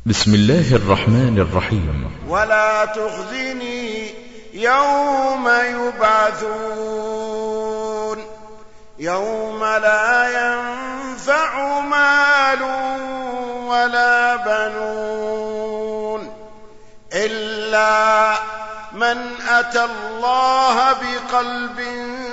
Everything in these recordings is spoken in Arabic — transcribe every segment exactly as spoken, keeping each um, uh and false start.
بسم الله الرحمن الرحيم. ولا تخزني يوم يبعثون يوم لا ينفع مال ولا بنون إلا من أتى الله بقلب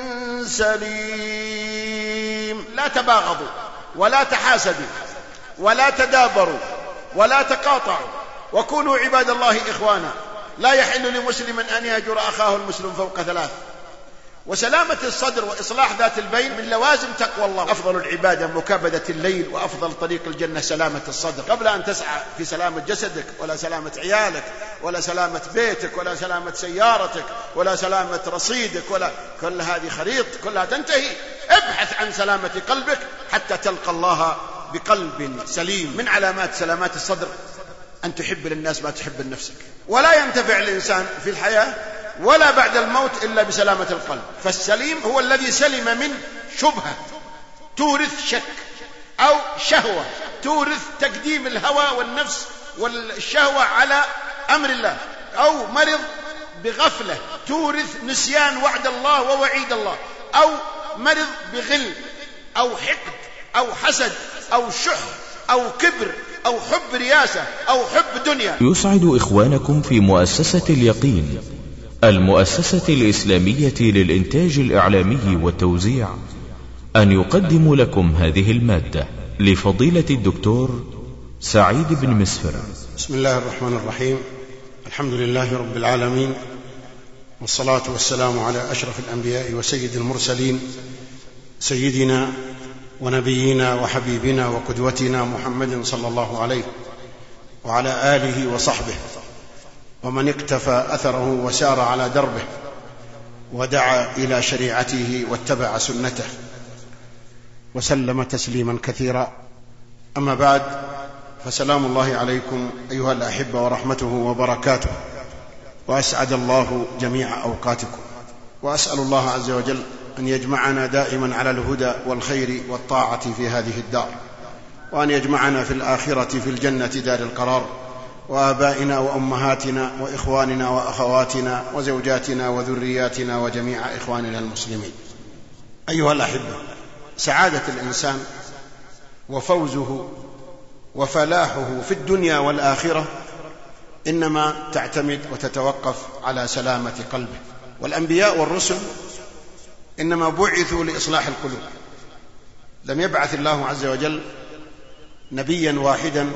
سليم. لا تباغضوا ولا تحاسدوا ولا تدابروا ولا تقاطعوا وكونوا عباد الله إخوانا. لا يحل لمسلم أن يهجر أخاه المسلم فوق ثلاث. وسلامة الصدر وإصلاح ذات البين من لوازم تقوى الله. أفضل العبادة مكابدة الليل، وأفضل طريق الجنة سلامة الصدر، قبل أن تسعى في سلامة جسدك ولا سلامة عيالك ولا سلامة بيتك ولا سلامة سيارتك ولا سلامة رصيدك، ولا كل هذه خريط كلها تنتهي. ابحث عن سلامة قلبك حتى تلقى الله بقلب سليم. من علامات سلامات الصدر أن تحب للناس ما تحب لنفسك. ولا ينتفع الإنسان في الحياة ولا بعد الموت إلا بسلامة القلب. فالسليم هو الذي سلم من شبهة تورث شك، أو شهوة تورث تقديم الهوى والنفس والشهوة على أمر الله، أو مرض بغفلة تورث نسيان وعد الله ووعيد الله، أو مرض بغل أو حقد أو حسد أو شح أو كبر أو حب رياسة أو حب دنيا. يسعد إخوانكم في مؤسسة اليقين، المؤسسة الإسلامية للإنتاج الإعلامي والتوزيع، أن يقدم لكم هذه المادة لفضيلة الدكتور سعيد بن مسفر. بسم الله الرحمن الرحيم. الحمد لله رب العالمين، والصلاة والسلام على أشرف الأنبياء وسيد المرسلين، سيدنا ونبينا وحبيبنا وقدوتنا محمد صلى الله عليه وعلى آله وصحبه ومن اقتفى أثره وسار على دربه ودعا إلى شريعته واتبع سنته وسلم تسليما كثيرا. أما بعد، فسلام الله عليكم أيها الأحبة ورحمته وبركاته، وأسعد الله جميع أوقاتكم، وأسأل الله عز وجل أن يجمعنا دائما على الهدى والخير والطاعة في هذه الدار، وأن يجمعنا في الآخرة في الجنة دار القرار، وآبائنا وأمهاتنا وإخواننا وأخواتنا وزوجاتنا وذرياتنا وجميع إخواننا المسلمين. أيها الأحبة، سعادة الإنسان وفوزه وفلاحه في الدنيا والآخرة إنما تعتمد وتتوقف على سلامة قلبه. والأنبياء والرسل إنما بعثوا لإصلاح القلوب. لم يبعث الله عز وجل نبيا واحدا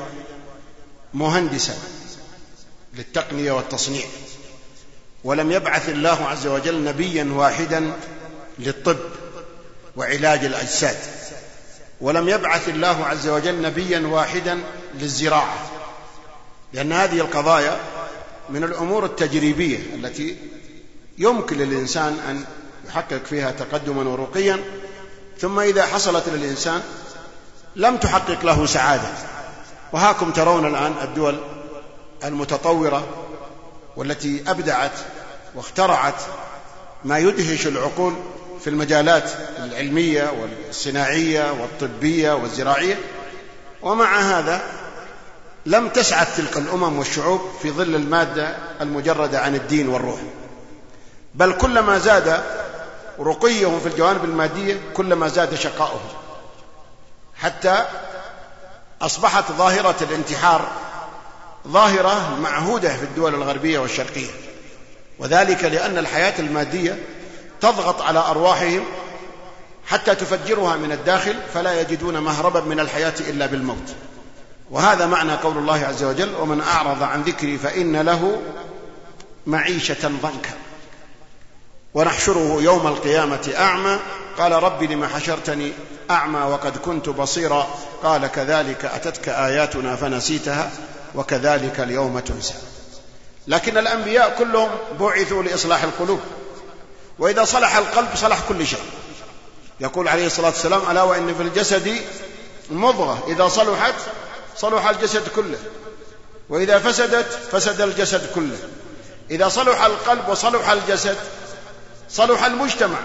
مهندسا للتقنية والتصنيع، ولم يبعث الله عز وجل نبيا واحدا للطب وعلاج الأجساد، ولم يبعث الله عز وجل نبيا واحدا للزراعة، لأن هذه القضايا من الأمور التجريبية التي يمكن للإنسان أن يحقق فيها تقدما ورقيا، ثم إذا حصلت للإنسان لم تحقق له سعادة. وهاكم ترون الآن الدول المتطورة والتي أبدعت واخترعت ما يدهش العقول في المجالات العلمية والصناعية والطبية والزراعية، ومع هذا لم تسعد تلك الأمم والشعوب في ظل المادة المجردة عن الدين والروح، بل كلما زاد رقيهم في الجوانب المادية كلما زاد شقاؤهم، حتى أصبحت ظاهرة الانتحار ظاهرة معهودة في الدول الغربية والشرقية، وذلك لأن الحياة المادية تضغط على أرواحهم حتى تفجرها من الداخل، فلا يجدون مهربا من الحياة إلا بالموت. وهذا معنى قول الله عز وجل: ومن أعرض عن ذكري فإن له معيشة ضنكا ونحشره يوم القيامة أعمى قال رب لما حشرتني أعمى وقد كنت بصيرا قال كذلك أتتك آياتنا فنسيتها وكذلك اليوم تنسى. لكن الأنبياء كلهم بعثوا لإصلاح القلوب، وإذا صلح القلب صلح كل شيء. يقول عليه الصلاة والسلام: ألا وإن في الجسد مضغة إذا صلحت صلح الجسد كله، وإذا فسدت فسد الجسد كله. إذا صلح القلب وصلح الجسد صلح المجتمع.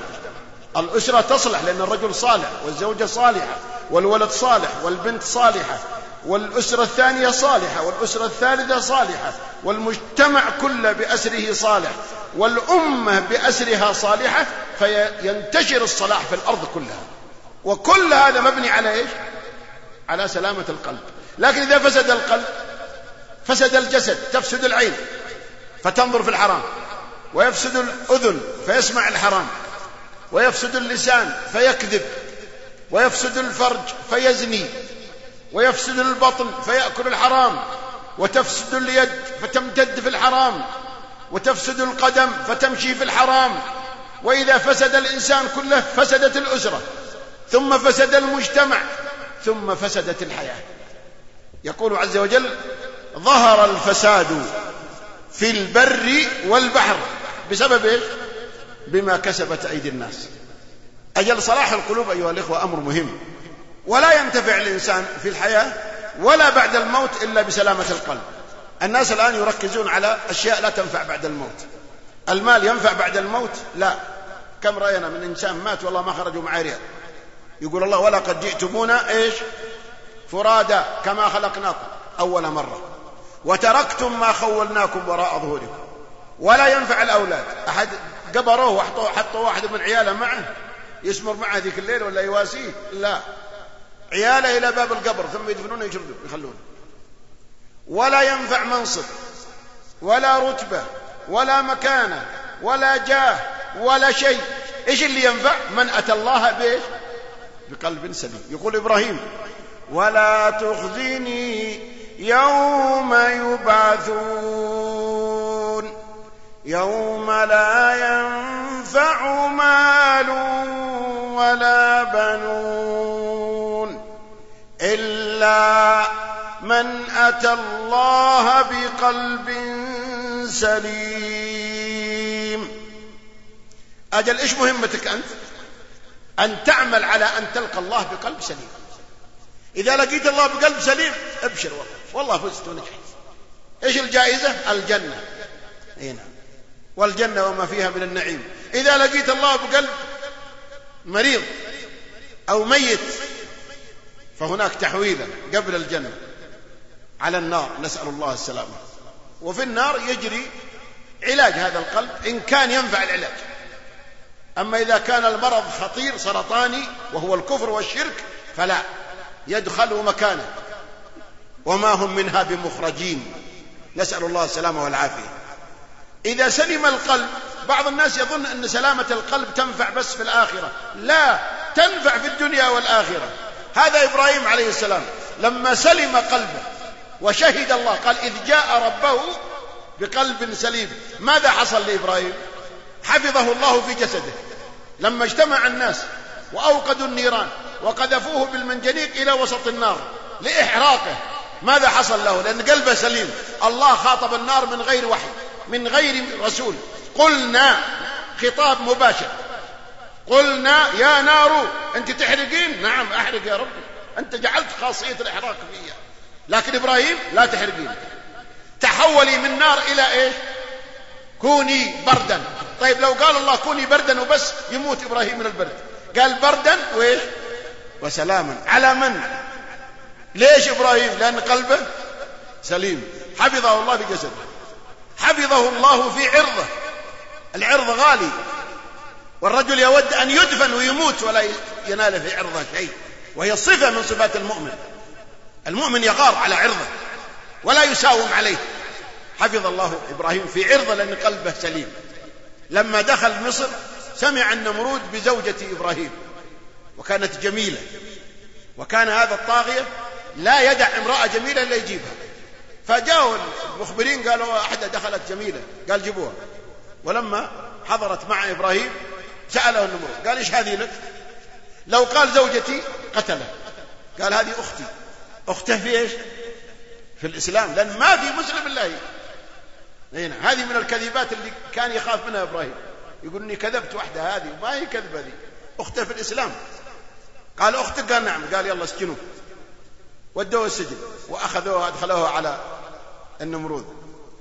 الأسرة تصلح لأن الرجل صالح والزوجة صالحة والولد صالح والبنت صالحة والأسرة الثانية صالحة، والأسرة الثالثة صالحة، والمجتمع كله بأسره صالح، والأمة بأسرها صالحة، فينتشر الصلاح في الأرض كلها. وكل هذا مبني على إيش؟ على سلامة القلب. لكن إذا فسد القلب فسد الجسد، تفسد العين فتنظر في الحرام، ويفسد الأذن فيسمع الحرام، ويفسد اللسان فيكذب، ويفسد الفرج فيزني، ويفسد البطن فيأكل الحرام، وتفسد اليد فتمتد في الحرام، وتفسد القدم فتمشي في الحرام. وإذا فسد الإنسان كله فسدت الأسرة، ثم فسد المجتمع، ثم فسدت الحياة. يقول عز وجل: ظهر الفساد في البر والبحر بسبب إيش؟ بما كسبت أيدي الناس. أجل صلاح القلوب أيها الإخوة أمر مهم، ولا ينتفع الإنسان في الحياة ولا بعد الموت إلا بسلامة القلب. الناس الآن يركزون على أشياء لا تنفع بعد الموت. المال ينفع بعد الموت؟ لا. كم رأينا من إنسان مات والله ما خرجوا معاه ريال، يقول الله: ولقد جئتمونا إيش؟ فرادا كما خلقناكم أول مرة وتركتم ما خولناكم وراء ظهوركم. ولا ينفع الأولاد. أحد قبروه وحطوا حطوا واحد من عياله معه يسمر معه ذيك الليل ولا يواسيه؟ لا، عياله إلى باب القبر ثم يدفنونه يشردون يخلونه. ولا ينفع منصب ولا رتبة ولا مكانة ولا جاه ولا شيء. إيش اللي ينفع؟ من أتى الله بإيش؟ بقلب سليم. يقول إبراهيم: ولا تخزني يوم يبعثون يوم لا ينفع مال ولا بنون إلا من أتى الله بقلب سليم. أجل إيش مهمتك أنت؟ أن تعمل على أن تلقى الله بقلب سليم. إذا لقيت الله بقلب سليم ابشر، والله والله فزت ونجحت. إيش الجائزة؟ الجنة. هنا والجنة وما فيها من النعيم. إذا لقيت الله بقلب مريض أو ميت فهناك تحويلا قبل الجنة على النار، نسأل الله السلامة. وفي النار يجري علاج هذا القلب إن كان ينفع العلاج. أما إذا كان المرض خطير سرطاني وهو الكفر والشرك فلا يدخل مكانه وما هم منها بمخرجين، نسأل الله السلامة والعافية. إذا سلم القلب، بعض الناس يظن أن سلامة القلب تنفع بس في الآخرة، لا، تنفع في الدنيا والآخرة. هذا إبراهيم عليه السلام لما سلم قلبه وشهد الله، قال: إذ جاء ربه بقلب سليم. ماذا حصل لإبراهيم؟ حفظه الله في جسده. لما اجتمع الناس وأوقدوا النيران وقذفوه بالمنجنيق إلى وسط النار لإحراقه، ماذا حصل له؟ لأن قلبه سليم. الله خاطب النار من غير وحي، من غير رسول. قلنا، خطاب مباشر، قلنا يا نار أنت تحرقين؟ نعم أحرق يا رب، أنت جعلت خاصية الإحراق فيها. لكن إبراهيم: لا تحرقين، تحولي من نار إلى إيش؟ كوني بردا. طيب لو قال الله كوني بردا وبس يموت إبراهيم من البرد. قال بردا وإيش؟ وسلاما. على من؟ ليش إبراهيم؟ لأن قلبه سليم، حفظه الله في جسده، حفظه الله في عرضه. العرض غالي، والرجل يود أن يدفن ويموت ولا ينال في عرضه شيء، وهي صفة من صفات المؤمن. المؤمن يغار على عرضه ولا يساوم عليه. حفظ الله إبراهيم في عرضه لأن قلبه سليم. لما دخل مصر سمع النمرود بزوجة إبراهيم وكانت جميلة، وكان هذا الطاغية لا يدع امرأة جميلة إلا يجيبها. فجاءوا المخبرين قالوا: أحدة دخلت جميلة، قال: جيبوها. ولما حضرت مع إبراهيم سأله النمرود، قال: إيش هذه لك؟ لو قال زوجتي قتله. قال: هذه أختي. أخته في إيش؟ في الإسلام، لأن ما في مسلم إلا هي. هنا هذه من الكذبات اللي كان يخاف منها إبراهيم، يقول: إني كذبت واحدة، هذه ما هي كذبة، هذه أخته في الإسلام. قال: أختك؟ قال: نعم. قال: يلا اسجنوه. ودوه السجن وأخذوه أدخلوه على النمرود.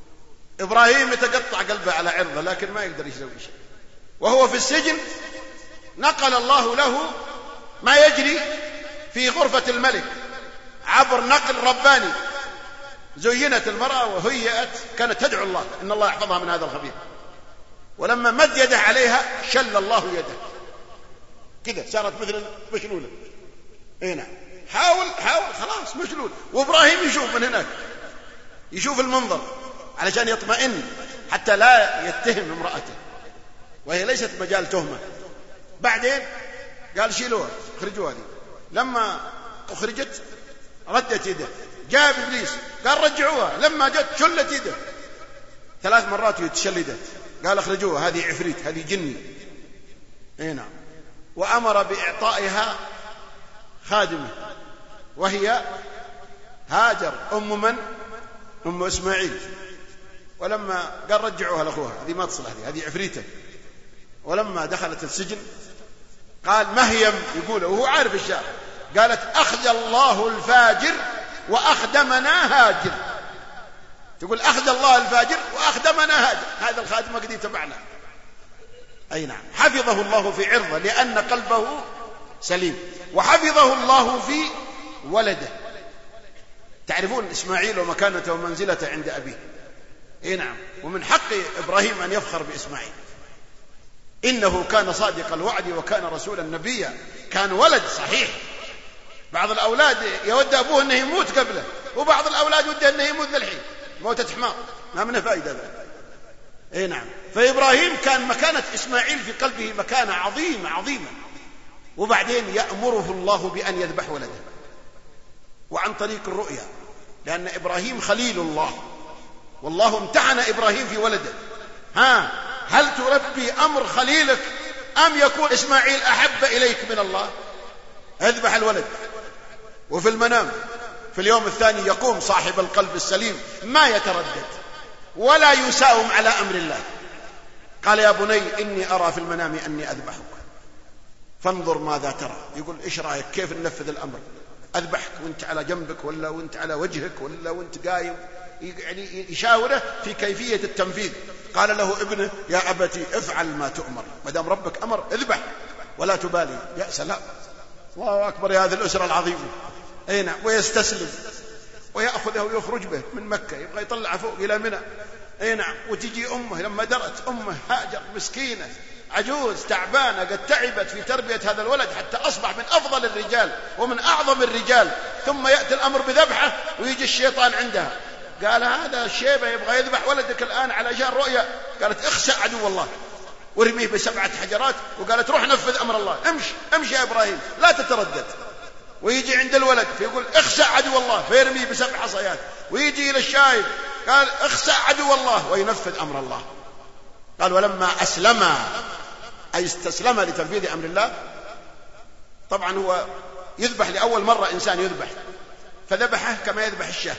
إبراهيم يتقطع قلبه على عرضه لكن ما يقدر يسوي شيء. وهو في السجن نقل الله له ما يجري في غرفة الملك. عبر نقل رباني. زينت المرأة وهيئت، كانت تدعو الله إن الله يحفظها من هذا الخبيث، ولما مد يده عليها شل الله يده كذا، صارت مثل مشلولة. هنا حاول حاول خلاص مشلول. وإبراهيم يشوف من هناك، يشوف المنظر علشان يطمئن حتى لا يتهم امرأته، وهي ليست مجال تهمة. بعدين قال شيلوها، اخرجوها دي. لما اخرجت ردت يده، جاء إبليس قال رجعوها، لما جت شلت يده ثلاث مرات ويتشلدت، قال اخرجوها هذه عفريت، هذه جني. هنا وأمر بإعطائها خادمة وهي هاجر أم من؟ أم إسماعيل. ولما قال رجعوها لأخوها، هذه ما تصلح، هذه عفريتة. ولما دخلت السجن قال مهيم، يقول وهو عارف الشعر، قالت أخذ الله الفاجر وأخدمنا هاجر. تقول أخذ الله الفاجر وأخدمنا هاجر، هذا الخادم قد يتبعنا. أي نعم، حفظه الله في عرضه لأن قلبه سليم، وحفظه الله في ولده. تعرفون إسماعيل ومكانته ومنزلته عند أبيه. أي نعم، ومن حق إبراهيم أن يفخر بإسماعيل، إنه كان صادق الوعد وكان رسولا نبيا. كان ولد صحيح، بعض الأولاد يود أبوه أنه يموت قبله، وبعض الأولاد وده أنه يموت للحين موتة حمار، ما منه فائدة ذلك. أي نعم، فإبراهيم كان مكانة إسماعيل في قلبه مكانة عظيمة عظيمة. وبعدين يأمره الله بأن يذبح ولده، وعن طريق الرؤيا، لأن إبراهيم خليل الله، والله امتحن إبراهيم في ولده. ها، هل تربي أمر خليلك أم يكون إسماعيل أحب إليك من الله؟ اذبح الولد. وفي المنام في اليوم الثاني يقوم صاحب القلب السليم ما يتردد ولا يساوم على أمر الله. قال يا بني إني أرى في المنام أني أذبحك فانظر ماذا ترى. يقول إيش رأيك، كيف ننفذ الأمر؟ أذبحك وانت على جنبك ولا وانت على وجهك ولا وانت قايم؟ يعني يشاوره في كيفية التنفيذ. قال له ابنه يا أبتي افعل ما تؤمر، ما دام ربك أمر اذبح ولا تبالي. يا سلام، الله أكبر يا هذه الأسرة العظيمة. أي نعم، ويستسلم ويأخذه ويخرج به من مكة، يبغى يطلع فوق إلى منى. أي نعم، وتجي أمه لما درت، أمه هاجر مسكينة عجوز تعبانة قد تعبت في تربية هذا الولد حتى أصبح من أفضل الرجال ومن أعظم الرجال، ثم يأتي الأمر بذبحه ويجي الشيطان عندها. قال هذا الشيبة يبغى يذبح ولدك الآن علشان رؤيا. قالت اخسأ عدو الله وارميه بسبعة حجرات. وقالت روح نفذ أمر الله، امشي امشي يا إبراهيم لا تتردد. ويجي عند الولد فيقول اخسأ عدو الله فيرميه بسبع حصيات. ويجي إلى الشايب قال اخسأ عدو الله وينفذ أمر الله. قال ولما أسلم، أي استسلم لتنفيذ أمر الله. طبعا هو يذبح لأول مرة، إنسان يذبح، فذبحه كما يذبح الشاه،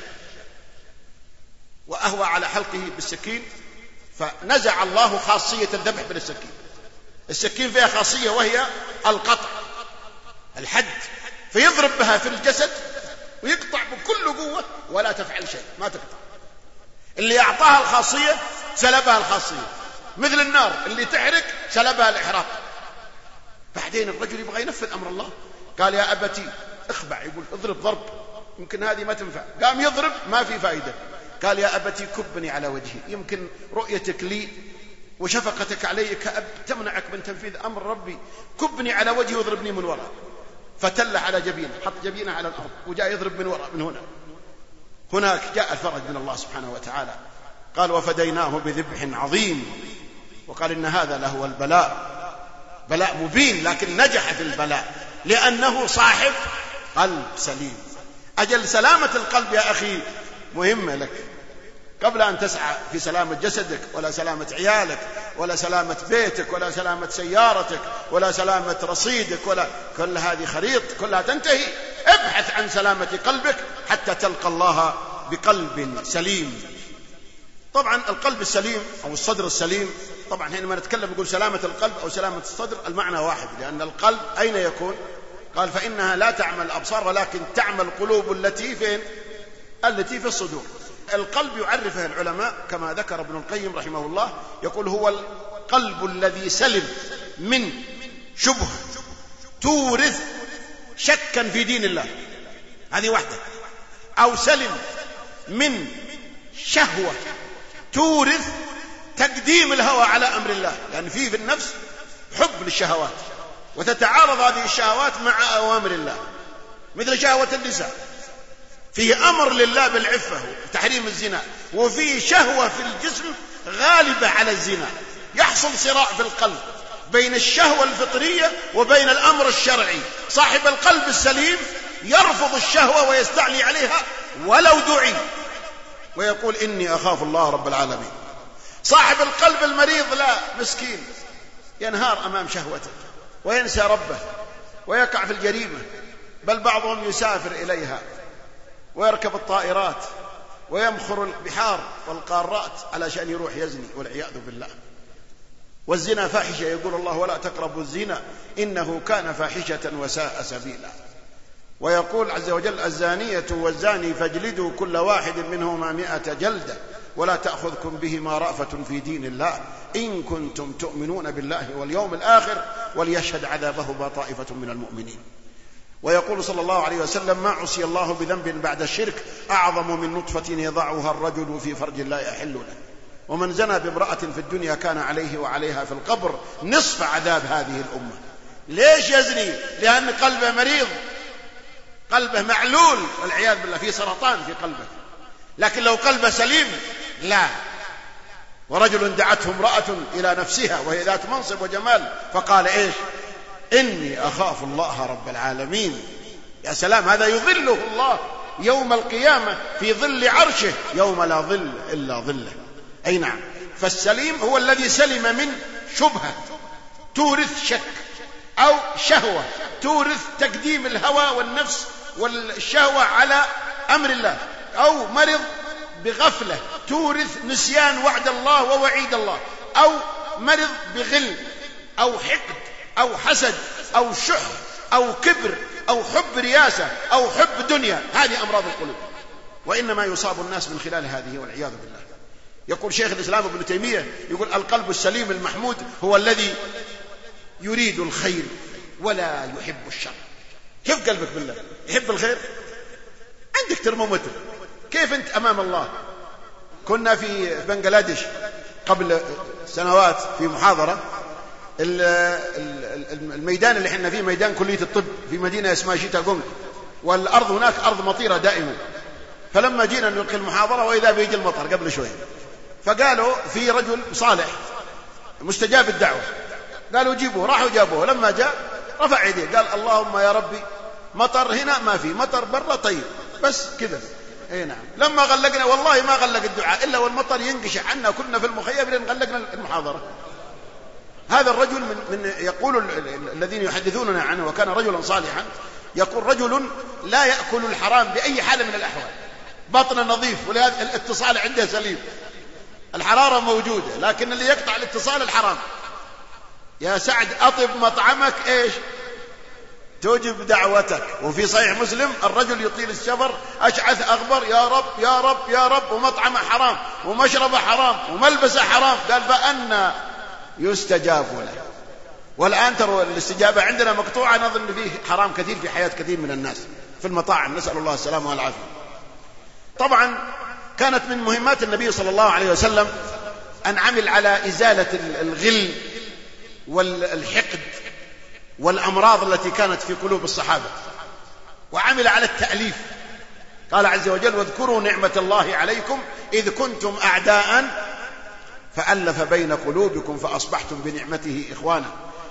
وأهوى على حلقه بالسكين، فنزع الله خاصية الذبح بالسكين. السكين فيها خاصية وهي القطع، الحد، فيضرب بها في الجسد ويقطع بكل قوة ولا تفعل شيء، ما تقطع. اللي أعطاها الخاصية سلبها الخاصية، مثل النار اللي تحرق سلبها الإحراق. بعدين الرجل يبغى ينفذ أمر الله، قال يا أبتي اخبع، يقول اضرب ضرب يمكن هذه ما تنفع. قام يضرب ما في فائدة. قال يا أبتي كبني على وجهي، يمكن رؤيتك لي وشفقتك علي كأب تمنعك من تنفيذ أمر ربي، كبني على وجهي واضربني من وراء. فتله على جبينه، حط جبينه على الأرض وجاء يضرب من وراء من هنا. هناك جاء الفرج من الله سبحانه وتعالى. قال وفديناه بذبح عظيم. وقال إن هذا لهو البلاء، بلاء مبين، لكن نجح في البلاء لأنه صاحب قلب سليم. أجل سلامة القلب يا أخي مهمة لك، قبل أن تسعى في سلامة جسدك ولا سلامة عيالك ولا سلامة بيتك ولا سلامة سيارتك ولا سلامة رصيدك، ولا كل هذه خريط كلها تنتهي. ابحث عن سلامة قلبك حتى تلقى الله بقلب سليم. طبعا القلب السليم أو الصدر السليم، طبعا حينما نتكلم نقول سلامة القلب أو سلامة الصدر المعنى واحد، لأن القلب أين يكون؟ قال فإنها لا تعمل الأبصار ولكن تعمل القلوب التي فين؟ التي في الصدور. القلب يعرفه العلماء كما ذكر ابن القيم رحمه الله، يقول هو القلب الذي سلم من شبهة تورث شكا في دين الله. هذه واحدة، أو سلم من شهوة تورث تقديم الهوى على أمر الله، لأن يعني فيه في النفس حب للشهوات، وتتعارض هذه الشهوات مع أوامر الله، مثل شهوة النساء، فيه أمر لله بالعفة وتحريم الزنا، وفيه شهوة في الجسم غالبة على الزنا، يحصل صراع في القلب بين الشهوة الفطرية وبين الأمر الشرعي. صاحب القلب السليم يرفض الشهوة ويستعلي عليها ولو دعي، ويقول إني أخاف الله رب العالمين. صاحب القلب المريض لا، مسكين، ينهار أمام شهوته وينسى ربه ويقع في الجريمة، بل بعضهم يسافر إليها ويركب الطائرات ويمخر البحار والقارات علشان يروح يزني والعياذ بالله. والزنا فاحشة، يقول الله ولا تقربوا الزنا إنه كان فاحشة وساء سبيلا. ويقول عز وجل الزانية والزاني فاجلدوا كل واحد منهما مئة جلدة ولا تأخذكم بهما رأفة في دين الله إن كنتم تؤمنون بالله واليوم الآخر وليشهد عذابهما طائفة من المؤمنين. ويقول صلى الله عليه وسلم ما عصي الله بذنب بعد الشرك أعظم من نطفة يضعها الرجل في فرج لا يحل له، ومن زنى بامرأة في الدنيا كان عليه وعليها في القبر نصف عذاب هذه الأمة. ليش يزني؟ لأن قلبه مريض، قلبه معلول والعياذ بالله، في سرطان في قلبه. لكن لو قلبه سليم لا. ورجل دعته امرأة إلى نفسها وهي ذات منصب وجمال فقال إيش؟ إني أخاف الله رب العالمين. يا سلام، هذا يظله الله يوم القيامة في ظل عرشه يوم لا ظل إلا ظله. أي نعم. فالسليم هو الذي سلم من شبهة تورث شك، أو شهوة تورث تقديم الهوى والنفس والشهوة على أمر الله، أو مرض بغفلة تورث نسيان وعد الله ووعيد الله، أو مرض بغل أو حقد أو حسد أو شح أو كبر أو حب رياسة أو حب دنيا. هذه أمراض القلوب، وإنما يصاب الناس من خلال هذه والعياذ بالله. يقول شيخ الإسلام ابن تيمية، يقول القلب السليم المحمود هو الذي يريد الخير ولا يحب الشر. كيف قلبك بالله يحب الخير؟ عندك ترمومتر. كيف أنت أمام الله؟ كنا في بنغلاديش قبل سنوات في محاضرة، الميدان اللي احنا فيه ميدان كلية الطب في مدينة اسمها شيتا غونغ، والأرض هناك أرض مطيرة دائما. فلما جينا نلقي المحاضرة وإذا بيجي المطر قبل شوي، فقالوا في رجل صالح مستجاب الدعوة، قالوا جيبوه. راحوا جابوه، لما جاء رفع يديه قال اللهم يا ربي مطر هنا ما في، مطر برا طيب، بس كذا. اي نعم. لما غلقنا والله ما غلق الدعاء إلا والمطر ينقشع عنا، كنا في المخيم لين غلقنا المحاضرة. هذا الرجل من, من يقول الذين يحدثوننا عنه وكان رجلا صالحا، يقول رجل لا يأكل الحرام بأي حال من الأحوال، بطنه نظيف، ولهذا الاتصال عنده سليم، الحرارة موجودة، لكن اللي يقطع الاتصال الحرام. يا سعد أطب مطعمك إيش توجب دعوتك. وفي صحيح مسلم الرجل يطيل السفر أشعث أغبر يا رب يا رب يا رب، ومطعمه حرام ومشربه حرام وملبسه حرام، قال فأنا يستجاب له. والآن ترى الاستجابة عندنا مقطوعة، نظن فيه حرام كثير في حياة كثير من الناس في المطاعم، نسأل الله السلامة والعافية. طبعا كانت من مهمات النبي صلى الله عليه وسلم أن عمل على إزالة الغل والحقد والأمراض التي كانت في قلوب الصحابة، وعمل على التأليف. قال عز وجل واذكروا نعمة الله عليكم إذ كنتم أعداء فألف بين قلوبكم فأصبحتم بنعمته إخوانا.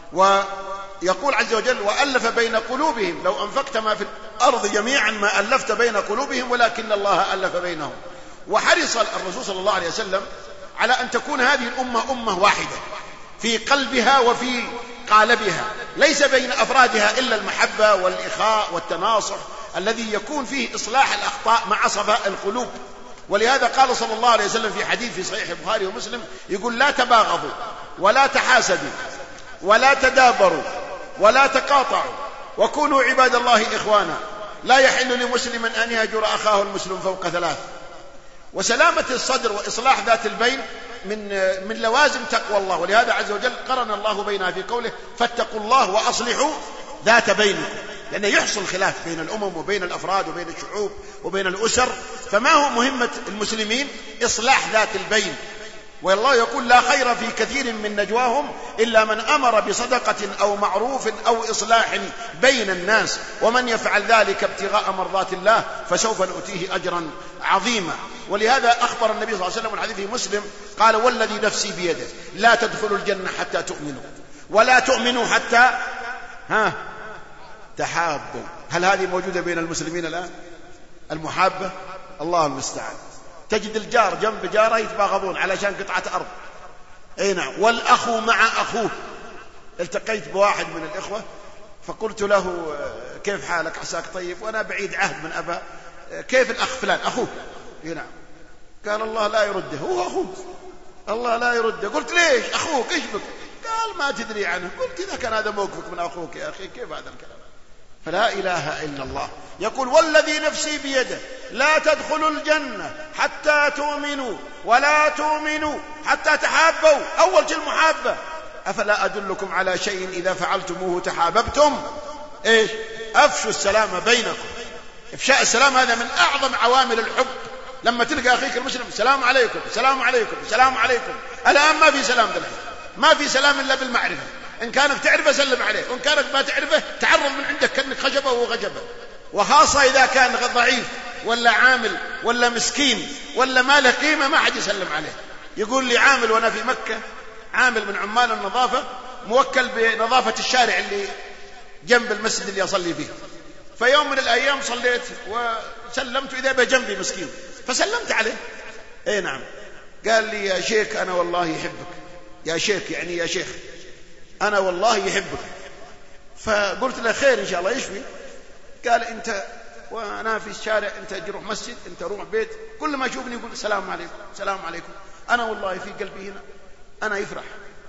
ويقول عز وجل وألف بين قلوبهم لو أنفقت ما في الأرض جميعا ما ألفت بين قلوبهم ولكن الله ألف بينهم. وحرص الرسول صلى الله عليه وسلم على أن تكون هذه الأمة أمة واحدة في قلبها وفي قالبها، ليس بين أفرادها إلا المحبة والإخاء والتناصح الذي يكون فيه إصلاح الأخطاء مع صفاء القلوب. ولهذا قال صلى الله عليه وسلم في حديث في صحيح البخاري ومسلم، يقول لا تباغضوا ولا تحاسدوا ولا تدابروا ولا تقاطعوا وكونوا عباد الله إخوانا، لا يحل لمسلم أن يهجر أخاه المسلم فوق ثلاث. وسلامة الصدر وإصلاح ذات البين من من لوازم تقوى الله، ولهذا عز وجل قرن الله بينها في قوله فاتقوا الله وأصلحوا ذات بينكم. لأنه يحصل خلاف بين الأمم وبين الأفراد وبين الشعوب وبين الأسر. فما هو مهمة المسلمين؟ إصلاح ذات البين. والله يقول لا خير في كثير من نجواهم إلا من أمر بصدقة أو معروف أو إصلاح بين الناس، ومن يفعل ذلك ابتغاء مرضات الله فسوف نؤتيه أجرا عظيما. ولهذا أخبر النبي صلى الله عليه وسلم والحديث في مسلم قال والذي نفسي بيده لا تدخلوا الجنة حتى تؤمنوا ولا تؤمنوا حتى ها تحابوا. هل هذه موجودة بين المسلمين الآن المحابة؟ الله المستعان. تجد الجار جنب جاره يتباغضون علشان قطعة أرض. أي نعم. والأخو مع أخوه. التقيت بواحد من الإخوة فقلت له كيف حالك عساك طيب، وأنا بعيد عهد من أبا، كيف الأخ فلان أخوه؟ أي نعم. قال الله لا يرده، هو أخوه الله لا يرده. قلت ليش أخوك إيش بك؟ قال ما تدري عنه. قلت إذا كان هذا موقفك من أخوك يا أخي كيف هذا الكلام؟ فلا إله إلا الله يقول والذي نفسي بيده لا تدخلوا الجنة حتى تؤمنوا ولا تؤمنوا حتى تحابوا. أول شيء المحابة. أفلا أدلكم على شيء إذا فعلتموه تحاببتم؟ إيش؟ أفشوا السلام بينكم. إفشاء السلام هذا من أعظم عوامل الحب. لما تلقى أخيك المسلم السلام عليكم السلام عليكم السلام عليكم. الآن ما في سلام دلوقتي، ما في سلام إلا بالمعرفة. إن كانك تعرفه سلم عليه، وإن كانك ما تعرفه تعرض من عندك كأنك خشبه وهو خشبه. وخاصة إذا كان ضعيف ولا عامل ولا مسكين ولا ما له قيمة ما حد يسلم عليه. يقول لي عامل وأنا في مكة، عامل من عمال النظافة موكل بنظافة الشارع اللي جنب المسجد اللي أصلي فيه. فيوم من الأيام صليت وسلمت إذا بجنبي مسكين فسلمت عليه. أي نعم. قال لي يا شيخ أنا والله يحبك. يا شيخ يعني يا شيخ أنا والله يحبك. فقلت له خير إن شاء الله يشفي. قال أنت وأنا في الشارع أنت تروح مسجد أنت روح بيت، كل ما يشوفني يقول السلام عليكم السلام عليكم. أنا والله في قلبي هنا أنا يفرح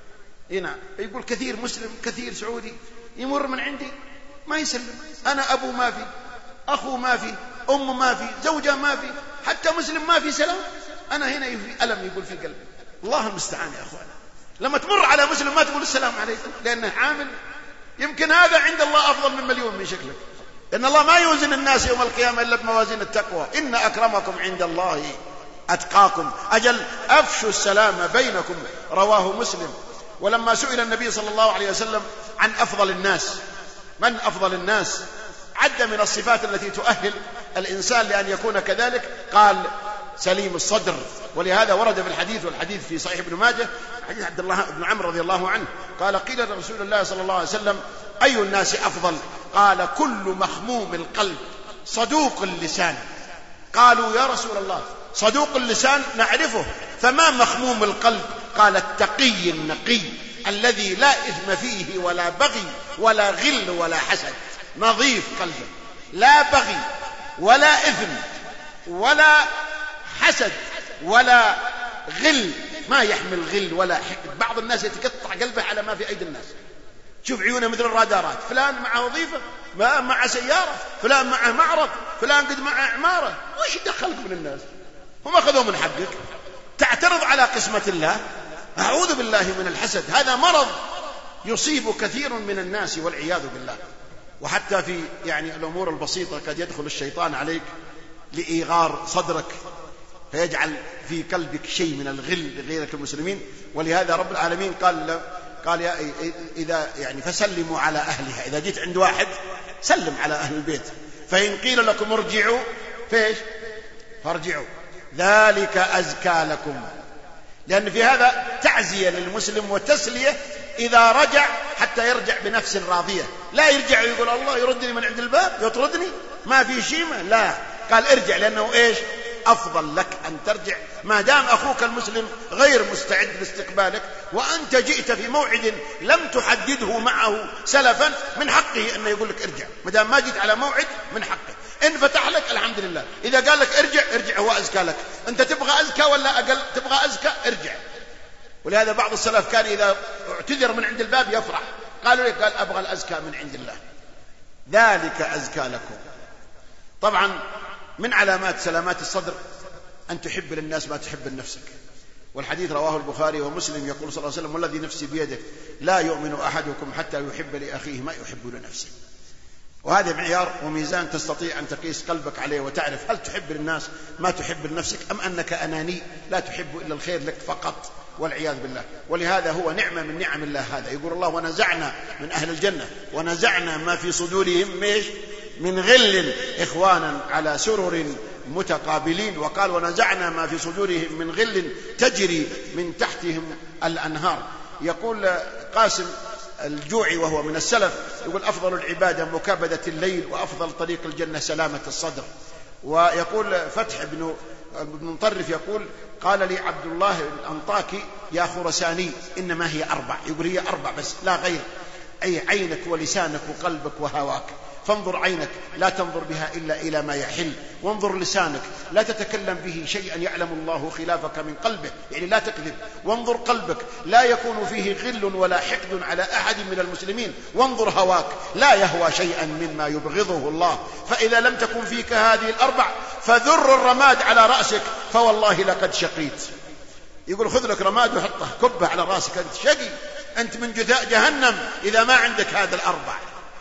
هنا. يقول كثير مسلم كثير سعودي يمر من عندي ما يسلم. أنا أبو ما في، أخو ما في، أم ما في، زوجة ما في، حتى مسلم ما في سلام. أنا هنا في ألم يقول في قلبي. الله المستعان يا أخوانا. لما تمر على مسلم ما تقول السلام عليكم لأنه عامل، يمكن هذا عند الله أفضل من مليون من شكلك. لأن الله ما يوزن الناس يوم القيامة إلا بموازين التقوى. إن أكرمكم عند الله أتقاكم. أجل أفشوا السلام بينكم. رواه مسلم. ولما سئل النبي صلى الله عليه وسلم عن أفضل الناس، من أفضل الناس، عد من الصفات التي تؤهل الإنسان لأن يكون كذلك، قال سليم الصدر. ولهذا ورد في الحديث، والحديث في صحيح ابن ماجه، حديث عبد الله بن عمرو رضي الله عنه قال قيل لرسول الله صلى الله عليه وسلم أي الناس أفضل؟ قال كل مخموم القلب صدوق اللسان. قالوا يا رسول الله صدوق اللسان نعرفه، فما مخموم القلب؟ قال التقي النقي الذي لا إثم فيه ولا بغي ولا غل ولا حسد. نظيف قلبه، لا بغي ولا إثم ولا حسد ولا غل، ما يحمل غل ولا حقد. بعض الناس يتقطع قلبه على ما في أيدي الناس. شوف عيونه مثل الرادارات، فلان معه وظيفة، ما مع سيارة، فلان معه معرض، فلان قد معه عمارة. وش دخلك من الناس؟ هم أخذوا من حقك. تعترض على قسمة الله. أعوذ بالله من الحسد. هذا مرض يصيب كثير من الناس والعياذ بالله. وحتى في يعني الأمور البسيطة قد يدخل الشيطان عليك لإيغار صدرك فيجعل في قلبك شيء من الغل لغيرك المسلمين. ولهذا رب العالمين قال قال يا إذا يعني فسلموا على أهلها. إذا جيت عند واحد سلم على أهل البيت. فإن قيل لكم ارجعوا فيش فارجعوا ذلك أزكى لكم. لأن في هذا تعزية للمسلم وتسلية إذا رجع، حتى يرجع بنفس راضية. لا يرجع ويقول الله يردني من عند الباب يطردني ما في شيمة. لا، قال ارجع، لأنه إيش أفضل لك أن ترجع ما دام أخوك المسلم غير مستعد لاستقبالك، وأنت جئت في موعد لم تحدده معه سلفا. من حقه أن يقول لك ارجع. ما دام ما جئت على موعد من حقه. إن فتح لك الحمد لله، إذا قال لك ارجع ارجع، هو أزكى لك. أنت تبغى أزكى ولا أقل؟ تبغى أزكى ارجع. ولهذا بعض السلف كان إذا اعتذر من عند الباب يفرح. قالوا لي قال أبغى الأزكى من عند الله. ذلك أزكى لكم. طبعا من علامات سلامات الصدر أن تحب للناس ما تحب لنفسك. والحديث رواه البخاري ومسلم يقول صلى الله عليه وسلم والذي نفسي بيده لا يؤمن أحدكم حتى يحب لأخيه ما يحب لنفسه. وهذا معيار وميزان تستطيع أن تقيس قلبك عليه وتعرف هل تحب للناس ما تحب لنفسك، أم أنك أناني لا تحب إلا الخير لك فقط، والعياذ بالله. ولهذا هو نعمة من نعم الله هذا. يقول الله: ونزعنا من أهل الجنة ونزعنا ما في صدورهم ميش من غل إخوانا على سرر متقابلين. وقال: ونزعنا ما في صدورهم من غل تجري من تحتهم الأنهار. يقول قاسم الجوعي وهو من السلف، يقول: أفضل العبادة مكابدة الليل، وأفضل طريق الجنة سلامة الصدر. ويقول فتح بن مطرف يقول: قال لي عبد الله الأنطاكي: يا خرساني إنما هي أربع. يقول: هي أربع بس لا غير، أي عينك ولسانك وقلبك وهواك. فانظر عينك لا تنظر بها إلا إلى ما يحل، وانظر لسانك لا تتكلم به شيئا يعلم الله خلافك من قلبه، يعني لا تكذب. وانظر قلبك لا يكون فيه غل ولا حقد على أحد من المسلمين. وانظر هواك لا يهوى شيئا مما يبغضه الله. فإذا لم تكن فيك هذه الأربع فذر الرماد على رأسك فوالله لقد شقيت. يقول: خذ لك رماد وحطه كبه على رأسك، أنت شقي، أنت من جثاء جهنم إذا ما عندك هذا الأربع.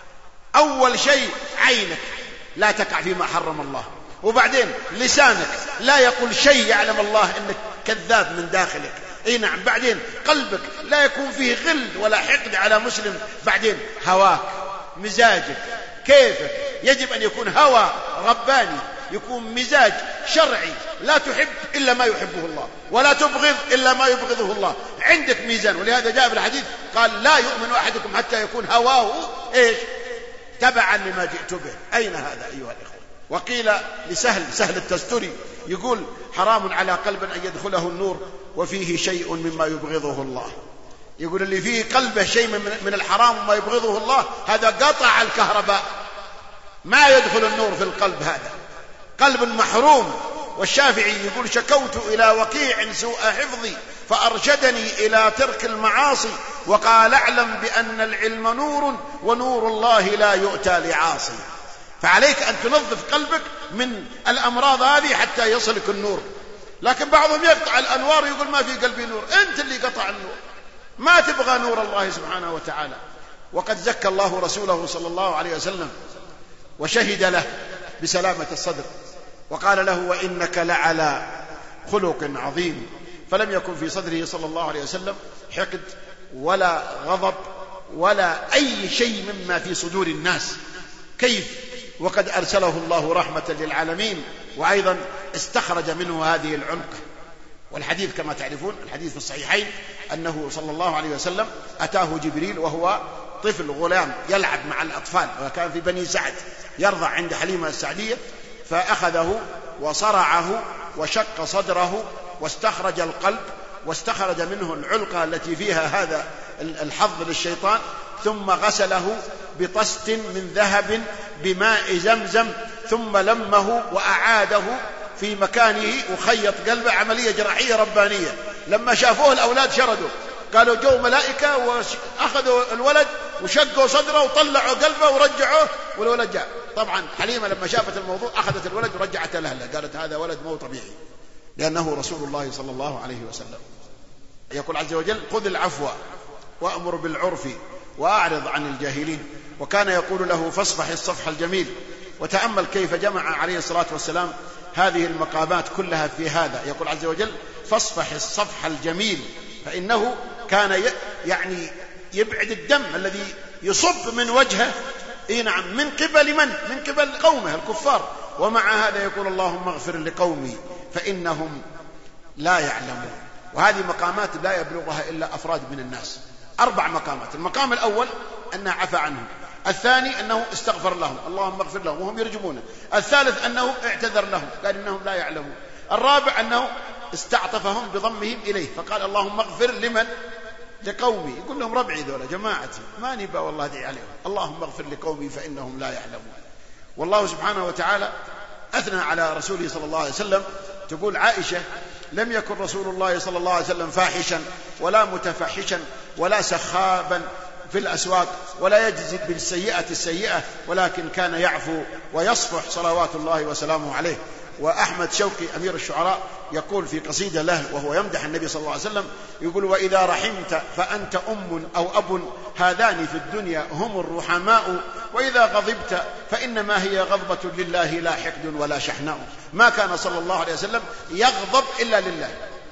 أول شيء عينك لا تقع فيما حرم الله، وبعدين لسانك لا يقول شيء يعلم الله إنك كذاب من داخلك، اي نعم. بعدين قلبك لا يكون فيه غل ولا حقد على مسلم. بعدين هواك، مزاجك، كيفك يجب أن يكون هوى رباني، يكون مزاج شرعي، لا تحب إلا ما يحبه الله ولا تبغض إلا ما يبغضه الله. عندك ميزان. ولهذا جاء في الحديث قال: لا يؤمن أحدكم حتى يكون هواه إيش تبعا لما جئت به. أين هذا أيها الإخوة؟ وقيل لسهل سهل التستري يقول: حرام على قلب أن يدخله النور وفيه شيء مما يبغضه الله. يقول اللي فيه قلبه شيء من الحرام وما يبغضه الله هذا قطع الكهرباء، ما يدخل النور في القلب، هذا قلب محروم. والشافعي يقول: شكوت إلى وكيع سوء حفظي فأرشدني إلى ترك المعاصي، وقال: اعلم بأن العلم نور ونور الله لا يؤتى لعاصي. فعليك أن تنظف قلبك من الأمراض هذه حتى يصلك النور. لكن بعضهم يقطع الأنوار ويقول: ما في قلبي نور. أنت اللي قطع النور، ما تبغى نور الله سبحانه وتعالى. وقد زكى الله رسوله صلى الله عليه وسلم وشهد له بسلامة الصدر، وقال له: وإنك لعلى خلق عظيم. فلم يكن في صدره صلى الله عليه وسلم حقد ولا غضب ولا أي شيء مما في صدور الناس. كيف وقد أرسله الله رحمة للعالمين، وأيضا استخرج منه هذه العنقة. والحديث كما تعرفون الحديث في الصحيحين أنه صلى الله عليه وسلم أتاه جبريل وهو طفل غلام يلعب مع الأطفال، وكان في بني سعد يرضع عند حليمة السعدية، فأخذه وصرعه وشق صدره واستخرج القلب واستخرج منه العلقة التي فيها هذا الحظ للشيطان، ثم غسله بطست من ذهب بماء زمزم، ثم لمه وأعاده في مكانه وخيط قلبه، عملية جراحية ربانية. لما شافوه الأولاد شردوا، قالوا: جو ملائكة وأخذوا الولد وشقوا صدره وطلعوا قلبه ورجعوه، والولد جاء. طبعا حليمة لما شافت الموضوع أخذت الولد ورجعته لأهله، قالت: هذا ولد مو طبيعي، لأنه رسول الله صلى الله عليه وسلم. يقول عز وجل: خذ العفو وأمر بالعرف وأعرض عن الجاهلين. وكان يقول له: فاصفح الصفح الجميل. وتأمل كيف جمع عليه الصلاة والسلام هذه المقامات كلها في هذا. يقول عز وجل: فاصفح الصفح الجميل، فإنه كان يعني يبعد الدم الذي يصب من وجهه، إيه نعم، من قبل من؟ من قبل قومه الكفار. ومع هذا يقول: اللهم اغفر لقومي فإنهم لا يعلمون. وهذه مقامات لا يبلغها إلا أفراد من الناس. أربع مقامات. المقام الأول أنه عفى عنهم، الثاني أنه استغفر لهم، اللهم اغفر لهم وهم يرجمونه، الثالث أنه اعتذر لهم قال إنهم لا يعلمون، الرابع أنه استعطفهم بضمهم إليه فقال: اللهم اغفر لمن؟ لقومي. يقول لهم: ربعي ذولا جماعتي ما نبا والله أدعي عليهم، اللهم اغفر لقومي فإنهم لا يعلمون. والله سبحانه وتعالى أثنى على رسوله صلى الله عليه وسلم. تقول عائشة: لم يكن رسول الله صلى الله عليه وسلم فاحشا ولا متفحشا ولا سخابا في الأسواق ولا يجزي بالسيئة السيئة، ولكن كان يعفو ويصفح صلوات الله وسلامه عليه. وأحمد شوقي أمير الشعراء يقول في قصيدة له وهو يمدح النبي صلى الله عليه وسلم، يقول: وإذا رحمت فأنت أم أو أب، هذان في الدنيا هم الرحماء، وإذا غضبت فإنما هي غضبة لله لا حقد ولا شحناء. ما كان صلى الله عليه وسلم يغضب إلا لله،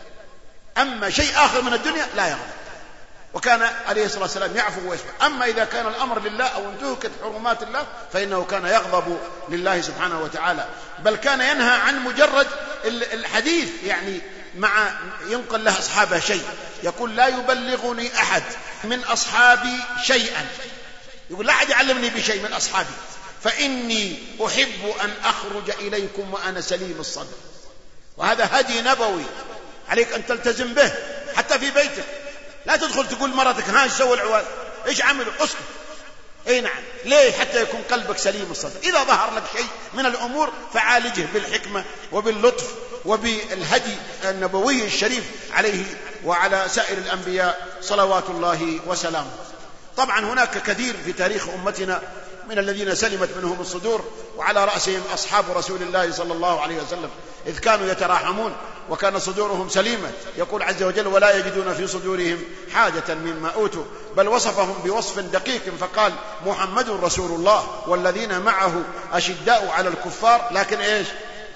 أما شيء آخر من الدنيا لا يغضب، وكان عليه الصلاة والسلام يعفو ويصفح. أما إذا كان الأمر لله أو انتهكت حرمات الله فإنه كان يغضب لله سبحانه وتعالى، بل كان ينهى عن مجرد الحديث، يعني مع ينقل له أصحابه شيء، يقول لا يبلغني أحد من أصحابي شيئا، يقول لا أحد يعلمني بشيء من أصحابي، فإني أحب أن أخرج إليكم وأنا سليم الصدر. وهذا هدي نبوي عليك أن تلتزم به حتى في بيتك. لا تدخل تقول مرتك ها سوى العوال إيش عملوا، اسكت. اي نعم، ليه؟ حتى يكون قلبك سليم الصدر. إذا ظهر لك شيء من الأمور فعالجه بالحكمة وباللطف وبالهدي النبوي الشريف عليه وعلى سائر الأنبياء صلوات الله وسلامه. طبعا هناك كثير في تاريخ أمتنا من الذين سلمت منهم الصدور، وعلى رأسهم أصحاب رسول الله صلى الله عليه وسلم، إذ كانوا يتراحمون وكان صدورهم سليمة. يقول عز وجل ولا يجدون في صدورهم حاجة مما أوتوا، بل وصفهم بوصف دقيق فقال محمد رسول الله والذين معه أشداء على الكفار لكن إيش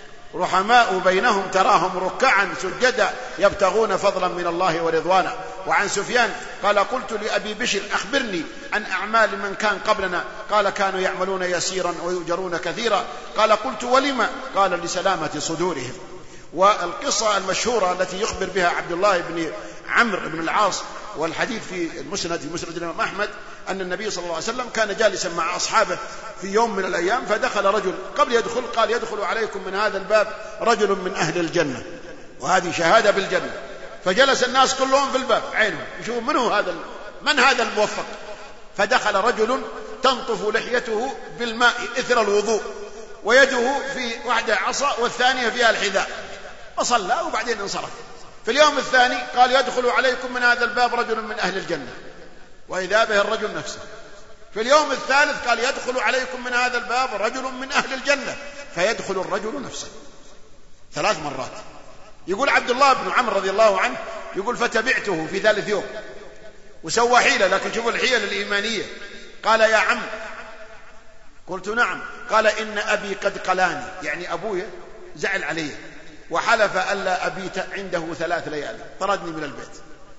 رحماء بينهم تراهم ركعا سجدا يبتغون فضلا من الله ورضوانا. وعن سفيان قال قلت لأبي بشر أخبرني عن أعمال من كان قبلنا، قال كانوا يعملون يسيرا ويؤجرون كثيرا. قال قلت ولما؟ قال لسلامة صدورهم. والقصة المشهورة التي يخبر بها عبد الله بن عمرو بن العاص، والحديث في المسند في مسند الإمام أحمد، أن النبي صلى الله عليه وسلم كان جالسا مع أصحابه في يوم من الأيام، فدخل رجل، قبل يدخل قال يدخل عليكم من هذا الباب رجل من أهل الجنة، وهذه شهادة بالجنة. فجلس الناس كلهم في الباب عينهم يشوفوا من هو هذا، من هذا الموفق. فدخل رجل تنطف لحيته بالماء إثر الوضوء، ويده في واحدة عصا والثانية فيها الحذاء، وصلى وبعدين انصرف. في اليوم الثاني قال يدخل عليكم من هذا الباب رجل من أهل الجنة، وإذا به الرجل نفسه. في اليوم الثالث قال يدخل عليكم من هذا الباب رجل من أهل الجنة، فيدخل الرجل نفسه ثلاث مرات. يقول عبد الله بن عمرو رضي الله عنه يقول فتبعته في ثالث يوم وسوى حيلة، لكن شوفوا الحيل الإيمانية. قال يا عم، قلت نعم. قال إن أبي قد قلاني، يعني أبوي زعل علي، وحلف ألا أبيت عنده ثلاث ليالي، طردني من البيت.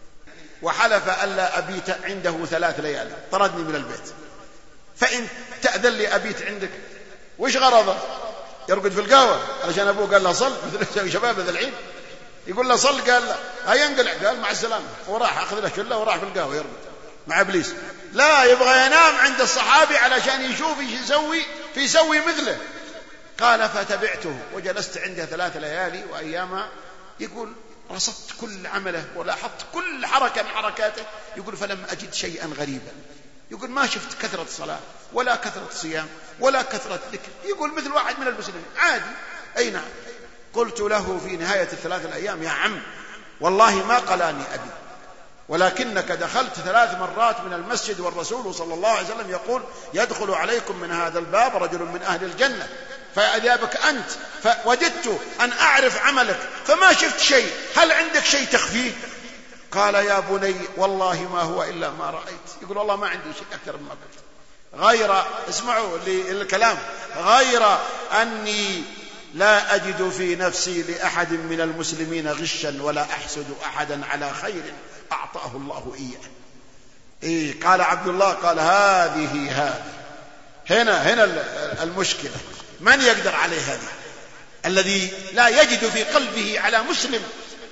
وحلف ألا أبيت عنده ثلاث ليالي، طردني من البيت. فإن تأذن لي أبيت عندك. وإيش غرضه؟ يرقد في القهوة علشان أبوه قال له صل، مثل شباب ذا العيد يقول له صل، قال له هيا انقلع، قال مع السلامة، وراح أخذ له شلة وراح في القهوة يرقد مع إبليس. لا، يبغى ينام عند الصحابي علشان يشوف ايش يسوي فيسوي مثله. قال فتبعته وجلست عنده ثلاث ليالي وأيامها. يقول رصدت كل عمله ولاحظت كل حركة من حركاته. يقول فلم أجد شيئا غريبا. يقول ما شفت كثرة صلاة ولا كثرة صيام ولا كثرة ذكر. يقول مثل واحد من المسلمين عادي. أي نعم. قلت له في نهاية الثلاث الأيام يا عم والله ما قلاني أبي، ولكنك دخلت ثلاث مرات من المسجد والرسول صلى الله عليه وسلم يقول يدخل عليكم من هذا الباب رجل من أهل الجنة، فأجابك أنت، فوجدت أن أعرف عملك فما شفت شيء، هل عندك شيء تخفيه؟ قال يا بني والله ما هو إلا ما رأيت. يقول والله ما عندي شيء أكثر مما قلت، غير اسمعوا للكلام، غير أني لا أجد في نفسي لأحد من المسلمين غشا ولا أحسد أحدا على خير أعطاه الله إياه. إيه قال عبد الله قال هذه هذه هنا هنا المشكلة. من يقدر عليه هذا؟ الذي لا يجد في قلبه على مسلم.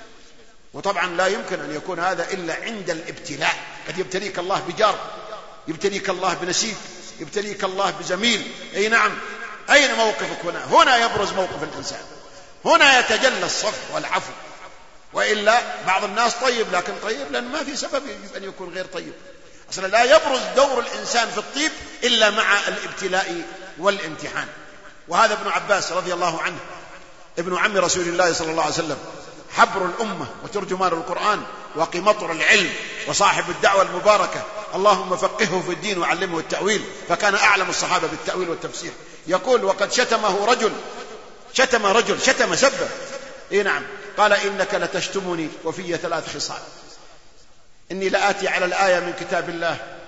وطبعا لا يمكن أن يكون هذا إلا عند الابتلاء. قد يبتليك الله بجار، يبتليك الله بنسيب، يبتليك الله بزميل. أي نعم. أين موقفك هنا؟ هنا يبرز موقف الإنسان، هنا يتجلى الصفح والعفو. وإلا بعض الناس طيب، لكن طيب لأن ما في سبب يجب أن يكون غير طيب. أصلا لا يبرز دور الإنسان في الطيب إلا مع الابتلاء والامتحان. وهذا ابن عباس رضي الله عنه ابن عم رسول الله صلى الله عليه وسلم، حبر الأمة وترجمان القرآن وقمطر العلم وصاحب الدعوة المباركة، اللهم فقهه في الدين وعلمه التأويل، فكان أعلم الصحابة بالتأويل والتفسير. يقول وقد شتمه رجل، شتم رجل شتم سبه. إيه نعم. قال إنك لتشتمني وفي ثلاث خصال، إني لآتي على الآية من كتاب الله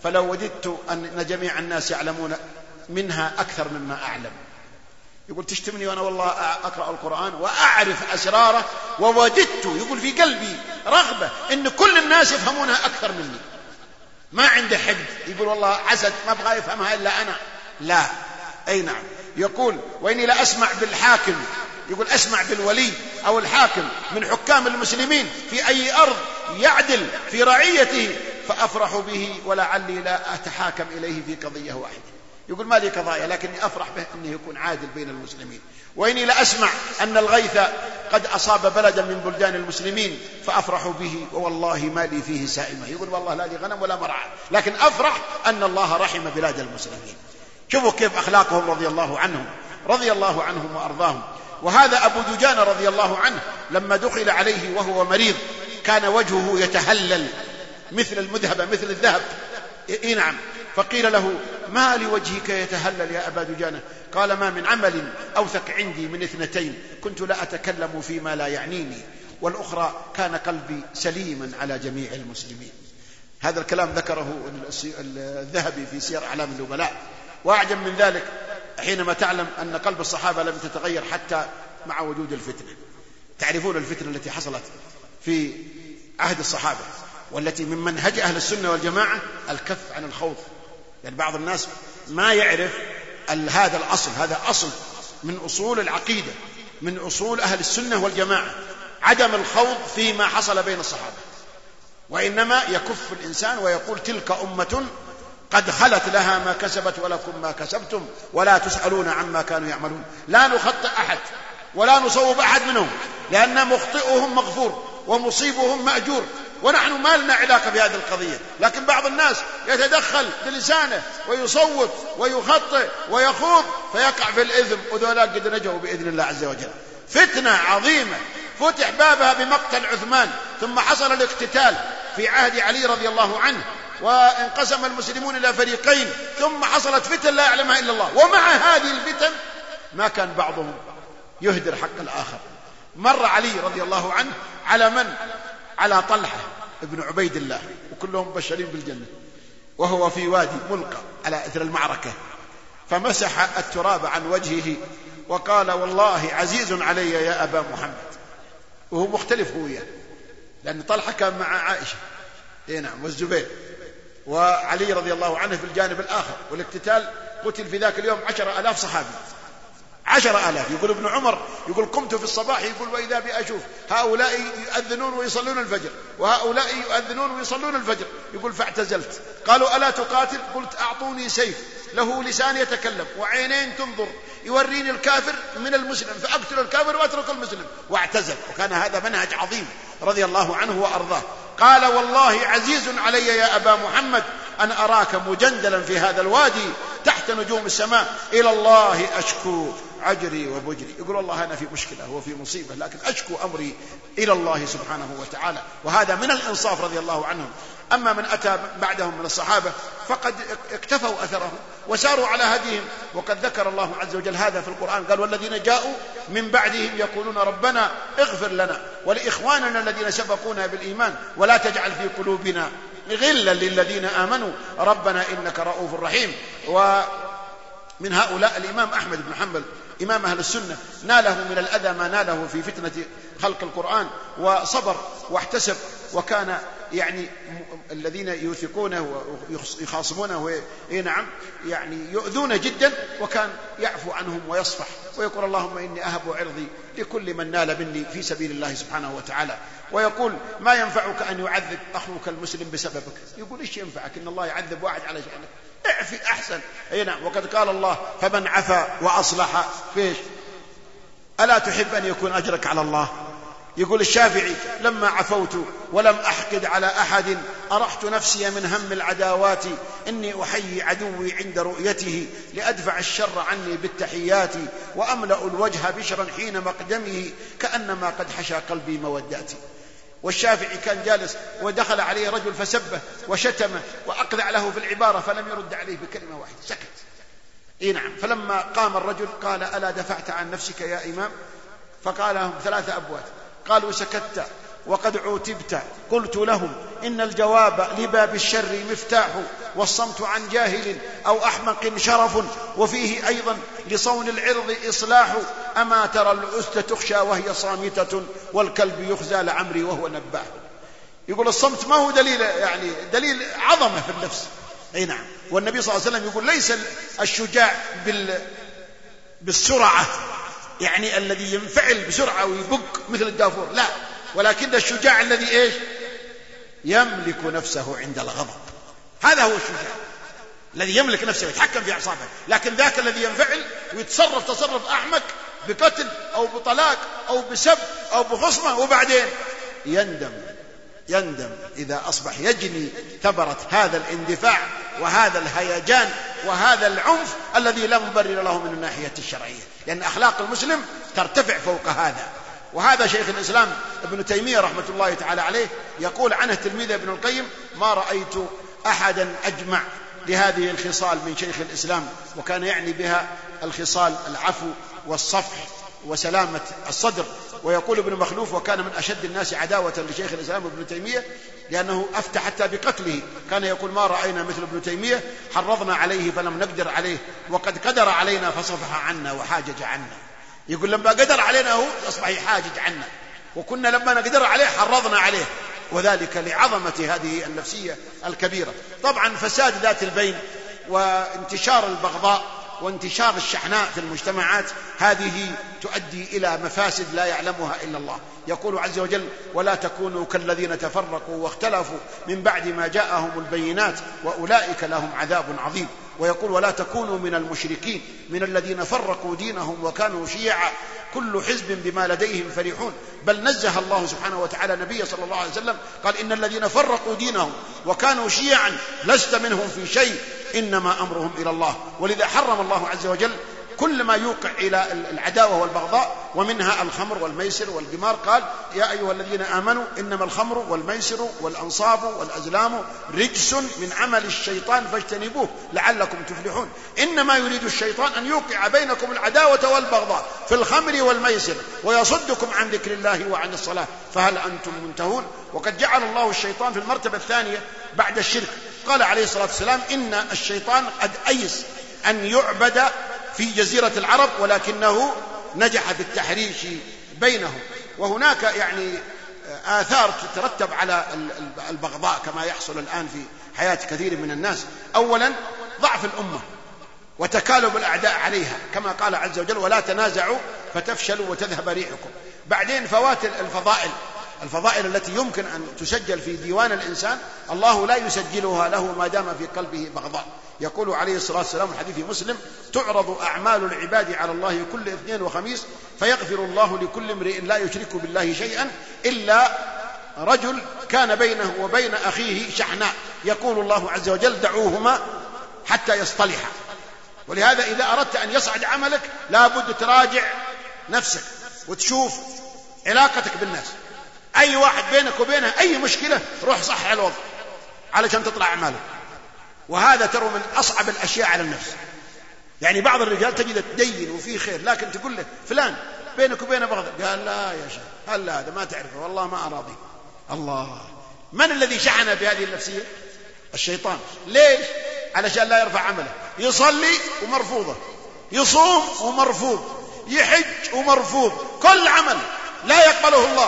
فلو وددت أن جميع الناس يعلمون منها أكثر مما أعلم. يقول تشتمني وأنا والله أقرأ القرآن وأعرف أسراره، ووجدت يقول في قلبي رغبة إن كل الناس يفهمونها أكثر مني، ما عنده حقد. يقول والله عسد ما أبغى يفهمها إلا أنا. لا، أي نعم. يقول وإني لا أسمع بالحاكم، يقول أسمع بالولي أو الحاكم من حكام المسلمين في أي أرض يعدل في رعيته فأفرح به، ولعلي لا أتحاكم إليه في قضية واحدة. يقول ما لي قضايا لكني أفرح به أنه يكون عادل بين المسلمين. وإني لا أسمع أن الغيث قد أصاب بلدا من بلدان المسلمين فأفرح به، والله ما لي فيه سائمة. يقول والله لا لي غنم ولا مرعى، لكن أفرح أن الله رحم بلاد المسلمين. شوفوا كيف أخلاقهم رضي الله عنهم، رضي الله عنهم وأرضاهم. وهذا أبو دجانة رضي الله عنه لما دخل عليه وهو مريض كان وجهه يتهلل مثل المذهبة مثل الذهب. إيه نعم. فقيل له ما لوجهك يتهلل يا أبا دجانة؟ قال ما من عمل أوثق عندي من اثنتين، كنت لا أتكلم فيما لا يعنيني، والأخرى كان قلبي سليما على جميع المسلمين. هذا الكلام ذكره الذهبي في سير أعلام النبلاء. وأعجب من ذلك حينما تعلم أن قلب الصحابة لم تتغير حتى مع وجود الفتنة. تعرفون الفتنة التي حصلت في عهد الصحابة، والتي من منهج أهل السنة والجماعة الكف عن الخوض. يعني بعض الناس ما يعرف هذا الأصل، هذا أصل من أصول العقيدة، من أصول أهل السنة والجماعة، عدم الخوض فيما حصل بين الصحابة، وإنما يكف الإنسان ويقول تلك أمة قد خلت لها ما كسبت ولكم ما كسبتم ولا تسألون عما كانوا يعملون. لا نخطئ أحد ولا نصوب أحد منهم، لأن مخطئهم مغفور ومصيبهم مأجور، ونحن ما لنا علاقة بهذه القضية. لكن بعض الناس يتدخل بلسانه ويصوت ويخطئ ويخوض فيقع في الإثم، وذولاك قد نجوا بإذن الله عز وجل. فتنة عظيمة فتح بابها بمقتل عثمان، ثم حصل الاقتتال في عهد علي رضي الله عنه، وانقسم المسلمون إلى فريقين، ثم حصلت فتن لا يعلمها إلا الله. ومع هذه الفتن ما كان بعضهم يهدر حق الآخر. مر علي رضي الله عنه على من؟ على طلحة ابن عبيد الله، وكلهم مبشرين بالجنة، وهو في وادي ملقى على إثر المعركة، فمسح التراب عن وجهه وقال والله عزيز علي يا أبا محمد. وهو مختلف هو وياه، لأن طلحة كان مع عائشة إيه نعم والزبير، وعلي رضي الله عنه في الجانب الآخر، والاقتتال قتل في ذاك اليوم عشر ألاف صحابي، عشر آلاف. يقول ابن عمر يقول قمت في الصباح يقول وإذا بي أشوف هؤلاء يؤذنون ويصلون الفجر وهؤلاء يؤذنون ويصلون الفجر. يقول فاعتزلت. قالوا ألا تقاتل؟ قلت أعطوني سيف له لسان يتكلم وعينين تنظر يوريني الكافر من المسلم فأقتل الكافر وأترك المسلم، واعتزل. وكان هذا منهج عظيم رضي الله عنه وأرضاه. قال والله عزيز علي يا أبا محمد أن أراك مجندلا في هذا الوادي تحت نجوم السماء، إلى الله أشكو عجري وبجري. يقول والله أنا في مشكلة وفي مصيبة، لكن أشكو أمري إلى الله سبحانه وتعالى. وهذا من الإنصاف رضي الله عنهم. أما من أتى بعدهم من الصحابة فقد اكتفوا أثرهم وساروا على هديهم، وقد ذكر الله عز وجل هذا في القرآن، قال والذين جاءوا من بعدهم يقولون ربنا اغفر لنا ولإخواننا الذين سبقونا بالإيمان ولا تجعل في قلوبنا غلا للذين آمنوا ربنا إنك رؤوف رحيم. ومن هؤلاء الإمام أحمد بن حنبل إمام أهل السنة، ناله من الأذى ما ناله في فتنة خلق القرآن، وصبر واحتسب، وكان يعني الذين يوثقونه ويخاصمونه نعم يعني يؤذون جدا، وكان يعفو عنهم ويصفح ويقول اللهم إني أهب عرضي لكل من نال مني في سبيل الله سبحانه وتعالى. ويقول ما ينفعك أن يعذب أخوك المسلم بسببك. يقول إيش ينفعك إن الله يعذب واحد على شأنك؟ اعفي أحسن. أي نعم. وقد قال الله فمن عفا وأصلح فيش ألا تحب أن يكون أجرك على الله؟ يقول الشافعي لما عفوت ولم أحقد على أحد أرحت نفسي من هم العداوات، إني أحيي عدوي عند رؤيته لأدفع الشر عني بالتحيات، وأملأ الوجه بشرا حين مقدمه كأنما قد حشى قلبي موداتي. والشافعي كان جالس ودخل عليه رجل فسبه وشتمه وأقذع له في العبارة فلم يرد عليه بكلمة واحدة، سكت. إيه نعم. فلما قام الرجل قال ألا دفعت عن نفسك يا إمام؟ فقال لهم ثلاثة أبوات. قالوا سكت وقد عوتبت. قلت لهم إن الجواب لباب الشر مفتاح، والصمت عن جاهل أو أحمق شرف، وفيه أيضا لصون العرض إصلاح. أما ترى الأسد تخشى وهي صامتة، والكلب يخزى لعمري وهو نباح. يقول الصمت ما هو دليل يعني دليل عظمة في النفس. أي نعم. والنبي صلى الله عليه وسلم يقول ليس الشجاع بال بالسرعة، يعني الذي ينفعل بسرعة ويبق مثل الدافور، لا، ولكن الشجاع الذي إيش؟ يملك نفسه عند الغضب. هذا هو الشجاع الذي يملك نفسه ويتحكم في أعصابه. لكن ذاك الذي ينفعل ويتصرف تصرف أحمق بقتل أو بطلاق أو بسب أو بخصمة، وبعدين يندم يندم إذا أصبح يجني ثمرة هذا الاندفاع وهذا الهيجان وهذا العنف الذي لا مبرر له من الناحية الشرعية، لأن أخلاق المسلم ترتفع فوق هذا. وهذا شيخ الإسلام ابن تيمية رحمة الله تعالى عليه يقول عنه تلميذ ابن القيم: ما رأيت أحدا أجمع لهذه الخصال من شيخ الإسلام، وكان يعني بها الخصال العفو والصفح وسلامة الصدر. ويقول ابن مخلوف: وكان من أشد الناس عداوة لشيخ الإسلام ابن تيمية، لأنه أفتى حتى بقتله. كان يقول: ما رأينا مثل ابن تيمية، حرضنا عليه فلم نقدر عليه، وقد قدر علينا فصفح عنا وحاجج عنا. يقول لما قدر علينا هو أصبح يحاجج عنا، وكنا لما نقدر عليه حرضنا عليه، وذلك لعظمة هذه النفسية الكبيرة. طبعا فساد ذات البين وانتشار البغضاء وانتشار الشحناء في المجتمعات هذه تؤدي إلى مفاسد لا يعلمها إلا الله. يقول عز وجل: ولا تكونوا كالذين تفرقوا واختلفوا من بعد ما جاءهم البينات وأولئك لهم عذاب عظيم. ويقول: ولا تكونوا من المشركين من الذين فرقوا دينهم وكانوا شيعا كل حزب بما لديهم فرحون. بل نزه الله سبحانه وتعالى نبيه صلى الله عليه وسلم قال: إن الذين فرقوا دينهم وكانوا شيعا لست منهم في شيء إنما أمرهم إلى الله. ولذا حرم الله عز وجل كل ما يوقع إلى العداوة والبغضاء، ومنها الخمر والميسر والقمار. قال: يا أيها الذين آمنوا إنما الخمر والميسر والأنصاب والأزلام رجس من عمل الشيطان فاجتنبوه لعلكم تفلحون. إنما يريد الشيطان أن يوقع بينكم العداوة والبغضاء في الخمر والميسر ويصدكم عن ذكر الله وعن الصلاة فهل أنتم منتهون. وقد جعل الله الشيطان في المرتبة الثانية بعد الشرك. قال عليه الصلاة والسلام: إن الشيطان قد أيس أن يعبد في جزيرة العرب، ولكنه نجح بالتحريش بينهم. وهناك يعني آثار تترتب على البغضاء كما يحصل الآن في حياة كثير من الناس. أولا ضعف الأمة وتكالب الأعداء عليها، كما قال عز وجل: ولا تنازعوا فتفشلوا وتذهب ريحكم. بعدين فوات الفضائل الفضائل التي يمكن أن تسجل في ديوان الإنسان الله لا يسجلها له ما دام في قلبه بغضاء. يقول عليه الصلاة والسلام الحديث مسلم: تعرض أعمال العباد على الله كل اثنين وخميس فيغفر الله لكل امرئ لا يشرك بالله شيئا إلا رجل كان بينه وبين أخيه شحناء، يقول الله عز وجل: دعوهما حتى يصطلحا. ولهذا إذا أردت أن يصعد عملك لابد تراجع نفسك وتشوف علاقتك بالناس. أي واحد بينك وبينه أي مشكلة روح صحح الوضع علشان تطلع أعمالك. وهذا ترى من أصعب الأشياء على النفس. يعني بعض الرجال تجد تدين وفيه خير، لكن تقول له فلان بينك وبينه بغض، قال: لا يا شيخ، هل هذا ما تعرفه، والله ما أراضي. الله، من الذي شحن بهذه النفسية؟ الشيطان. ليش؟ علشان لا يرفع عمله. يصلي ومرفوضه، يصوم ومرفوض، يحج ومرفوض، كل عمل لا يقبله الله،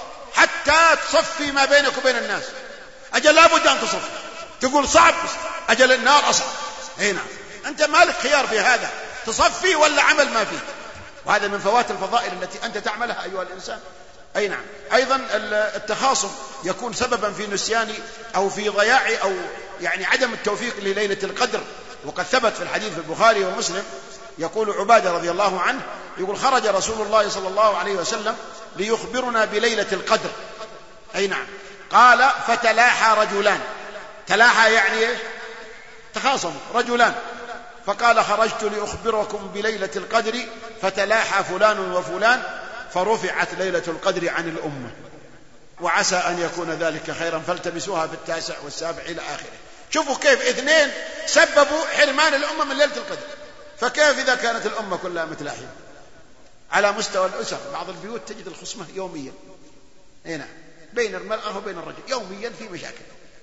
حتى تصفي ما بينك وبين الناس. أجل لابد أن تصفي. تقول صعب، أجل النار أصعب. أي نعم، أنت مالك خيار في هذا، تصفي ولا عمل ما فيه. وهذا من فوات الفضائل التي أنت تعملها أيها الإنسان. أي نعم. أيضا التخاصم يكون سببا في نسيان أو في ضياع أو يعني عدم التوفيق لليلة القدر. وقد ثبت في الحديث في البخاري ومسلم، يقول عبادة رضي الله عنه يقول: خرج رسول الله صلى الله عليه وسلم ليخبرنا بليلة القدر. أي نعم. قال: فتلاحى رجلان. تلاحى يعني إيه؟ تخاصم رجلان. فقال: خرجت لأخبركم بليلة القدر فتلاحى فلان وفلان فرفعت ليلة القدر عن الأمة، وعسى أن يكون ذلك خيرا فالتمسوها في التاسع والسابع إلى آخره. شوفوا كيف اثنين سببوا حرمان الأمة من ليلة القدر، فكيف إذا كانت الأمة كلها متلاحية؟ على مستوى الأسر بعض البيوت تجد الخصمة يوميا. هنا بين المرأة وبين الرجل يوميا في مشاكل،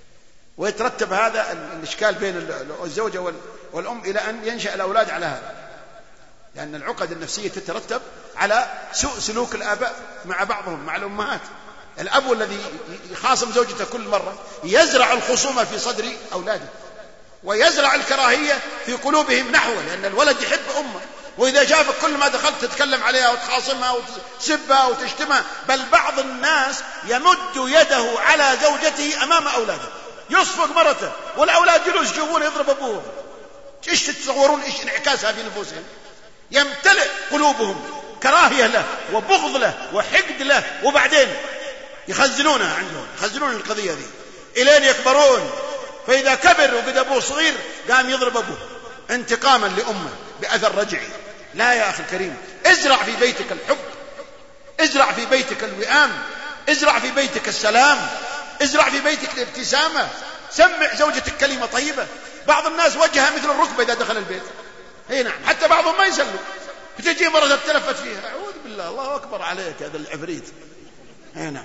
ويترتب هذا الإشكال بين الزوجة والأم إلى أن ينشأ الأولاد على هذا، لأن العقد النفسية تترتب على سوء سلوك الآباء مع بعضهم مع الأمهات. الأب الذي يخاصم زوجته كل مرة يزرع الخصومة في صدر أولاده، ويزرع الكراهية في قلوبهم نحوه، لأن الولد يحب أمه، وإذا شافك كل ما دخلت تتكلم عليها وتخاصمها وتسبها وتشتمها. بل بعض الناس يمد يده على زوجته أمام أولاده، يصفق مرته والأولاد جلوس يشوفون يضرب أبوهم. إيش تتصورون إيش انعكاسها في نفوسهم؟ يمتلئ قلوبهم كراهية له وبغض له وحقد له، وبعدين يخزنونها عندهم، يخزنون القضية ذي إلين يكبرون. فإذا كبر وقد أبوه صغير قام يضرب أبوه انتقاما لأمه بأثر رجعي. لا يا أخي الكريم، ازرع في بيتك الحب، ازرع في بيتك الوئام، ازرع في بيتك السلام، ازرع في بيتك الابتسامة، سمع زوجتك كلمة طيبة. بعض الناس وجهها مثل الركبة إذا دخل البيت، اي نعم، حتى بعضهم ما يسلم، بتجي مرة تتلفت فيها، أعوذ بالله، الله أكبر عليك هذا العفريت. اي نعم.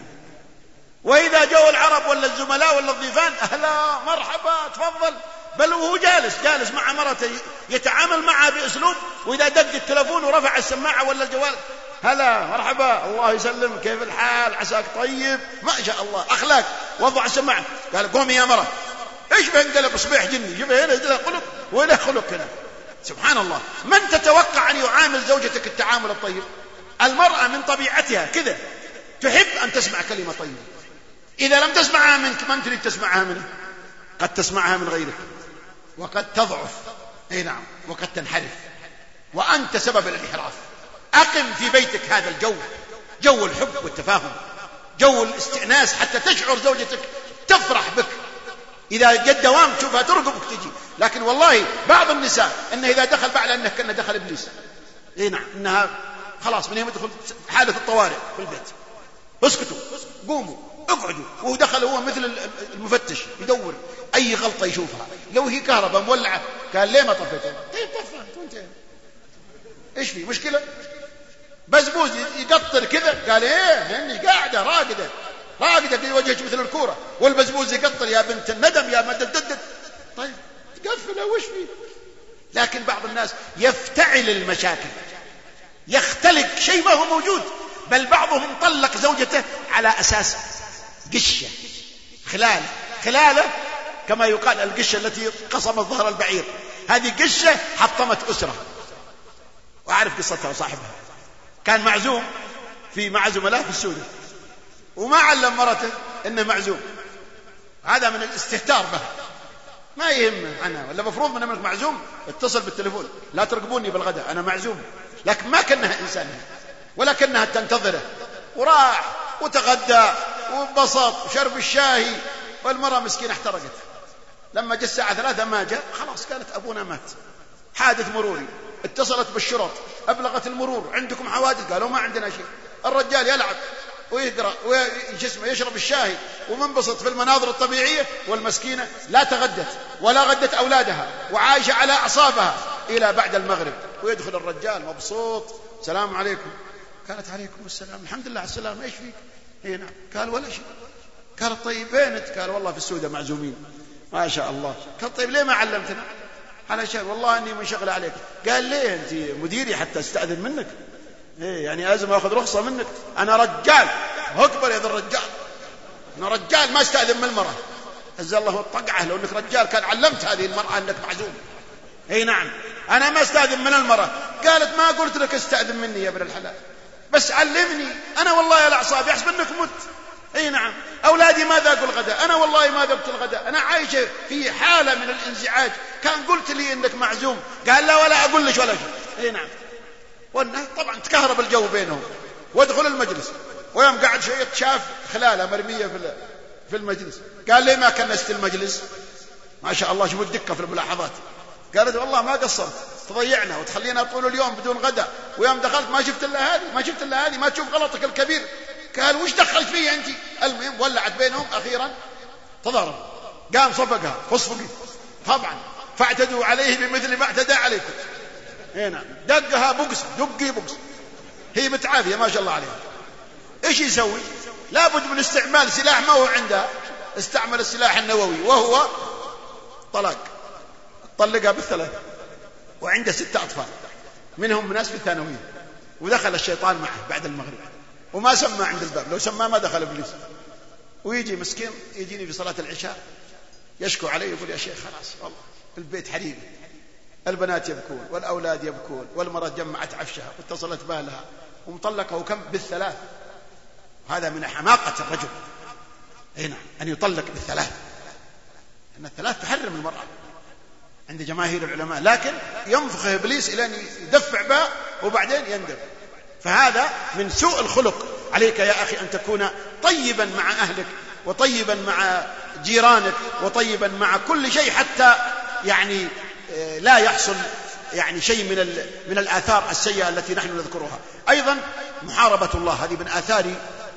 وإذا جو العرب ولا الزملاء ولا الضيفان، أهلا مرحبا تفضل، بل وهو جالس جالس مع مرته يتعامل معها بأسلوب، وإذا دق التلفون ورفع السماعة ولا الجوال، هلا مرحبا الله يسلم كيف الحال عساك طيب ما شاء الله، أخلاق. وضع السماعة قال قومي يا مرة، ايش بينقلب صبيح جني، شوف هنا هنا خلق وهنا خلق هنا. سبحان الله، من تتوقع أن يعامل زوجتك التعامل الطيب؟ المرأة من طبيعتها كذا تحب أن تسمع كلمة طيبة. إذا لم تسمعها منك من تريد تسمعها منه؟ قد تسمعها من غيرك، وقد تضعف، اي نعم، وقد تنحرف، وأنت سبب الانحراف. أقم في بيتك هذا الجو، جو الحب والتفاهم، جو الاستئناس، حتى تشعر زوجتك تفرح بك. إذا جد دوام تشوفها ترقبك تجي. لكن والله بعض النساء إنه إذا دخل بعد أنه كأنه دخل إبليس، اي نعم، إنها خلاص من يوم يدخل حالة الطوارئ في البيت، اسكتوا قوموا اقعدوا، وهو دخل هو مثل المفتش يدور أي غلطة يشوفها. لو هي كهرباء مولعة قال ليه ما طفيتها؟ طيب طفت وانت ايش في مشكلة؟ بزبوز يقطر كذا قال ايه لاني قاعدة راقدة راقدة في وجهك مثل الكورة، والبزبوز يقطر يا بنت الندم يا مدددد. طيب تقفله وش فيه؟ لكن بعض الناس يفتعل المشاكل، يختلق شيء ما هو موجود. بل بعضهم طلق زوجته على أساس قشة خلال خلاله، كما يقال القشة التي قصمت ظهر البعير، هذه قشة حطمت أسرة. وأعرف قصتها وصاحبها، كان معزوم في مع زملائه في السودان، وما علم مرته إنه معزوم، هذا من الاستهتار به، ما يهمه عنها، ولا مفروض من أنك معزوم اتصل بالتليفون لا ترقبوني بالغداء أنا معزوم. لكن ما كانها إنسانية ولكنها تنتظره، وراح وتغدى وانبسط وشرب الشاهي، والمرأة مسكينة احترقت. لما جاء الساعة ثلاثة ما جاء، خلاص قالت أبونا مات، حادث مروري. اتصلت بالشرط، أبلغت المرور عندكم حوادث؟ قالوا ما عندنا شيء. الرجال يلعب ويقرأ وجسمه يشرب الشاهي ومنبسط في المناظر الطبيعية، والمسكينة لا تغدت ولا غدت أولادها وعايشة على أعصابها إلى بعد المغرب. ويدخل الرجال مبسوط، السلام عليكم. قالت عليكم السلام، الحمد لله على السلامة، ايش فيك؟ اي نعم. قال ولا شيء. قالت طيب وينك؟ قال والله في السوداء معزومين. ما شاء الله. قال طيب ليه ما علمتنا؟ علشان والله اني منشغل عليك. قال ليه؟ انت مديري حتى استأذن منك، ايه يعني لازم اخذ رخصة منك؟ انا رجال. اكبر يا ذا الرجال، انا رجال ما استأذن من المرأة. عز الله الطقعة، لو انك رجال كان علمت هذه المرأة انك معزوم. اي نعم، انا ما استأذن من المرأة. قالت ما قلت لك استأذن مني يا ابن الحلال، بس علمني. أنا والله يا الأعصاب يحسب أنك مت. أي نعم. أولادي ما ذاقوا الغداء، أنا والله ما ذقت الغداء، أنا عايشة في حالة من الانزعاج. كان قلت لي إنك معزوم. قال لا ولا أقول لك ولا شيء. أي نعم. طبعا تكهرب الجو بينهم. وادخل المجلس، ويوم قاعد شوية شاف خلالة مرمية في المجلس. قال لي ما كنست المجلس؟ ما شاء الله شوفوا الدقة في الملاحظات. قالت والله ما قصرت، تضيعنا وتخلينا طول اليوم بدون غداء، ويوم دخلت ما شفت الا هذه ما شفت الا هذه ما تشوف غلطك الكبير. قال وش دخلت فيه انت؟ المهم ولعت بينهم، اخيرا تضارب، قام صفقها فصفقي طبعا، فاعتدوا عليه بمثل ما اعتدى عليكم. هنا دقها بقص، دقي بقص، هي متعافيه ما شاء الله عليها. ايش يسوي؟ لابد من استعمال سلاح ما هو عنده، استعمل السلاح النووي وهو طلاق، طلقها بالثلاث، وعنده ستة أطفال منهم ناس في الثانوية، ودخل الشيطان معه بعد المغرب وما سمى عند الباب، لو سمى ما دخل إبليس. ويجي مسكين يجيني في صلاة العشاء يشكو علي يقول يا شيخ خلاص والله البيت حريم، البنات يبكون والأولاد يبكون والمرأة جمعت عفشها واتصلت بالها ومطلقه وكم بالثلاث. هذا من حماقة الرجل هنا أن يطلق بالثلاث، أن الثلاث تحرم المرأة عند جماهير العلماء، لكن ينفخ إبليس إلى أن يدفع به وبعدين يندم. فهذا من سوء الخلق. عليك يا أخي أن تكون طيبا مع أهلك وطيبا مع جيرانك وطيبا مع كل شيء، حتى يعني لا يحصل يعني شيء من من الآثار السيئة التي نحن نذكرها. أيضا محاربة الله هذه من آثار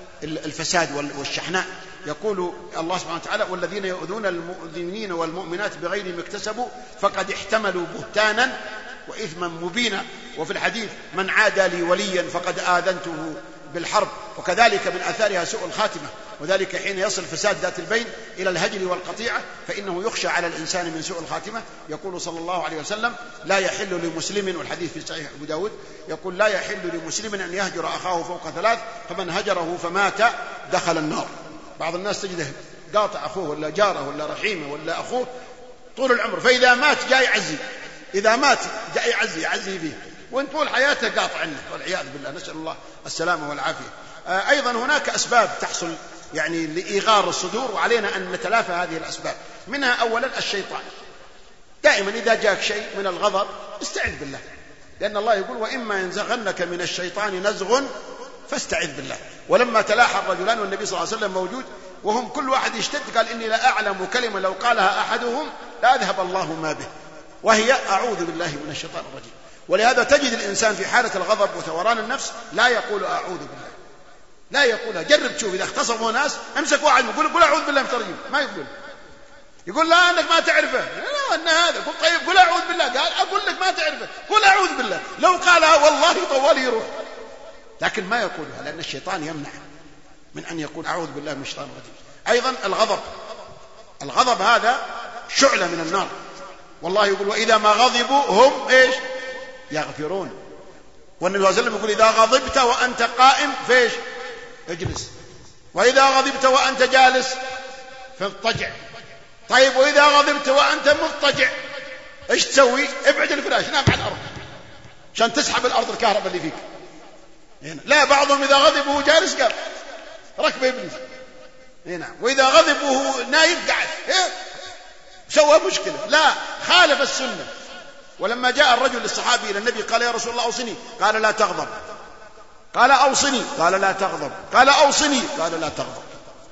الفساد والشحناء. يقول الله سبحانه وتعالى والذين يؤذون المؤمنين والمؤمنات بغير ما اكتسبوا فقد احتملوا بهتانا وإثما مبينا. وفي الحديث من عادى لي وليا فقد آذنته بالحرب. وكذلك من آثارها سوء الخاتمة، وذلك حين يصل فساد ذات البين إلى الهجر والقطيعة فإنه يخشى على الإنسان من سوء الخاتمة. يقول صلى الله عليه وسلم لا يحل لمسلم، والحديث في صحيح أبو داود يقول لا يحل لمسلم أن يهجر أخاه فوق ثلاث فمن هجره فمات دخل النار. بعض الناس تجده قاطع أخوه ولا جاره ولا رحيمه ولا أخوه طول العمر، فإذا مات جاي يعزي، إذا مات جاي يعزي يعزي فيه، وإن طول حياته قاطع عنه والعياذ بالله، نسأل الله السلامة والعافية. أيضا هناك أسباب تحصل يعني لإيغار الصدور، وعلينا أن نتلافى هذه الأسباب. منها أولا الشيطان. دائما إذا جاءك شيء من الغضب استعذ بالله، لأن الله يقول وإما ينزغنك من الشيطان نزغ فاستعذ بالله. ولما تلاحى الرجلان والنبي صلى الله عليه وسلم موجود وهم كل واحد يشتد قال إني لا أعلم كلمة لو قالها أحدهم لا أذهب الله ما به، وهي أعوذ بالله من الشيطان الرجيم. ولهذا تجد الإنسان في حالة الغضب وثوران النفس لا يقول أعوذ بالله، لا يقولها. جرب تشوف إذا اختصموا ناس امسك واحد يقول قل أعوذ بالله مترجم، ما يقول، يقول لا أنك ما تعرفه، لا أن هذا قل طيب قل أعوذ بالله، قال أقول لك ما تعرفه قل أعوذ بالله، لو قالها والله طوال يروح، لكن ما يقولها لأن الشيطان يمنع من أن يقول أعوذ بالله من الشيطان الرجيم. أيضا الغضب، الغضب هذا شعلة من النار، والله يقول وإذا ما غضبوا هم إيش يغفرون. والنبي صلى الله عليه وسلم يقول إذا غضبت وأنت قائم فيش اجلس، وإذا غضبت وأنت جالس فاضطجع. طيب وإذا غضبت وأنت مضطجع إيش تسوي؟ ابعد الفراش، نام على الأرض عشان تسحب الأرض الكهرباء اللي فيك هنا. لا، بعضهم إذا غضب وهو جالس قال ركبه ابليس هنا، وإذا غضب وهو نايم قعد إيه؟ سوى مشكلة. لا، خالف السنة. ولما جاء الرجل للصحابي إلى النبي قال يا رسول الله أوصني، قال لا تغضب، قال أوصني، قال لا تغضب، قال أوصني، قال لا تغضب.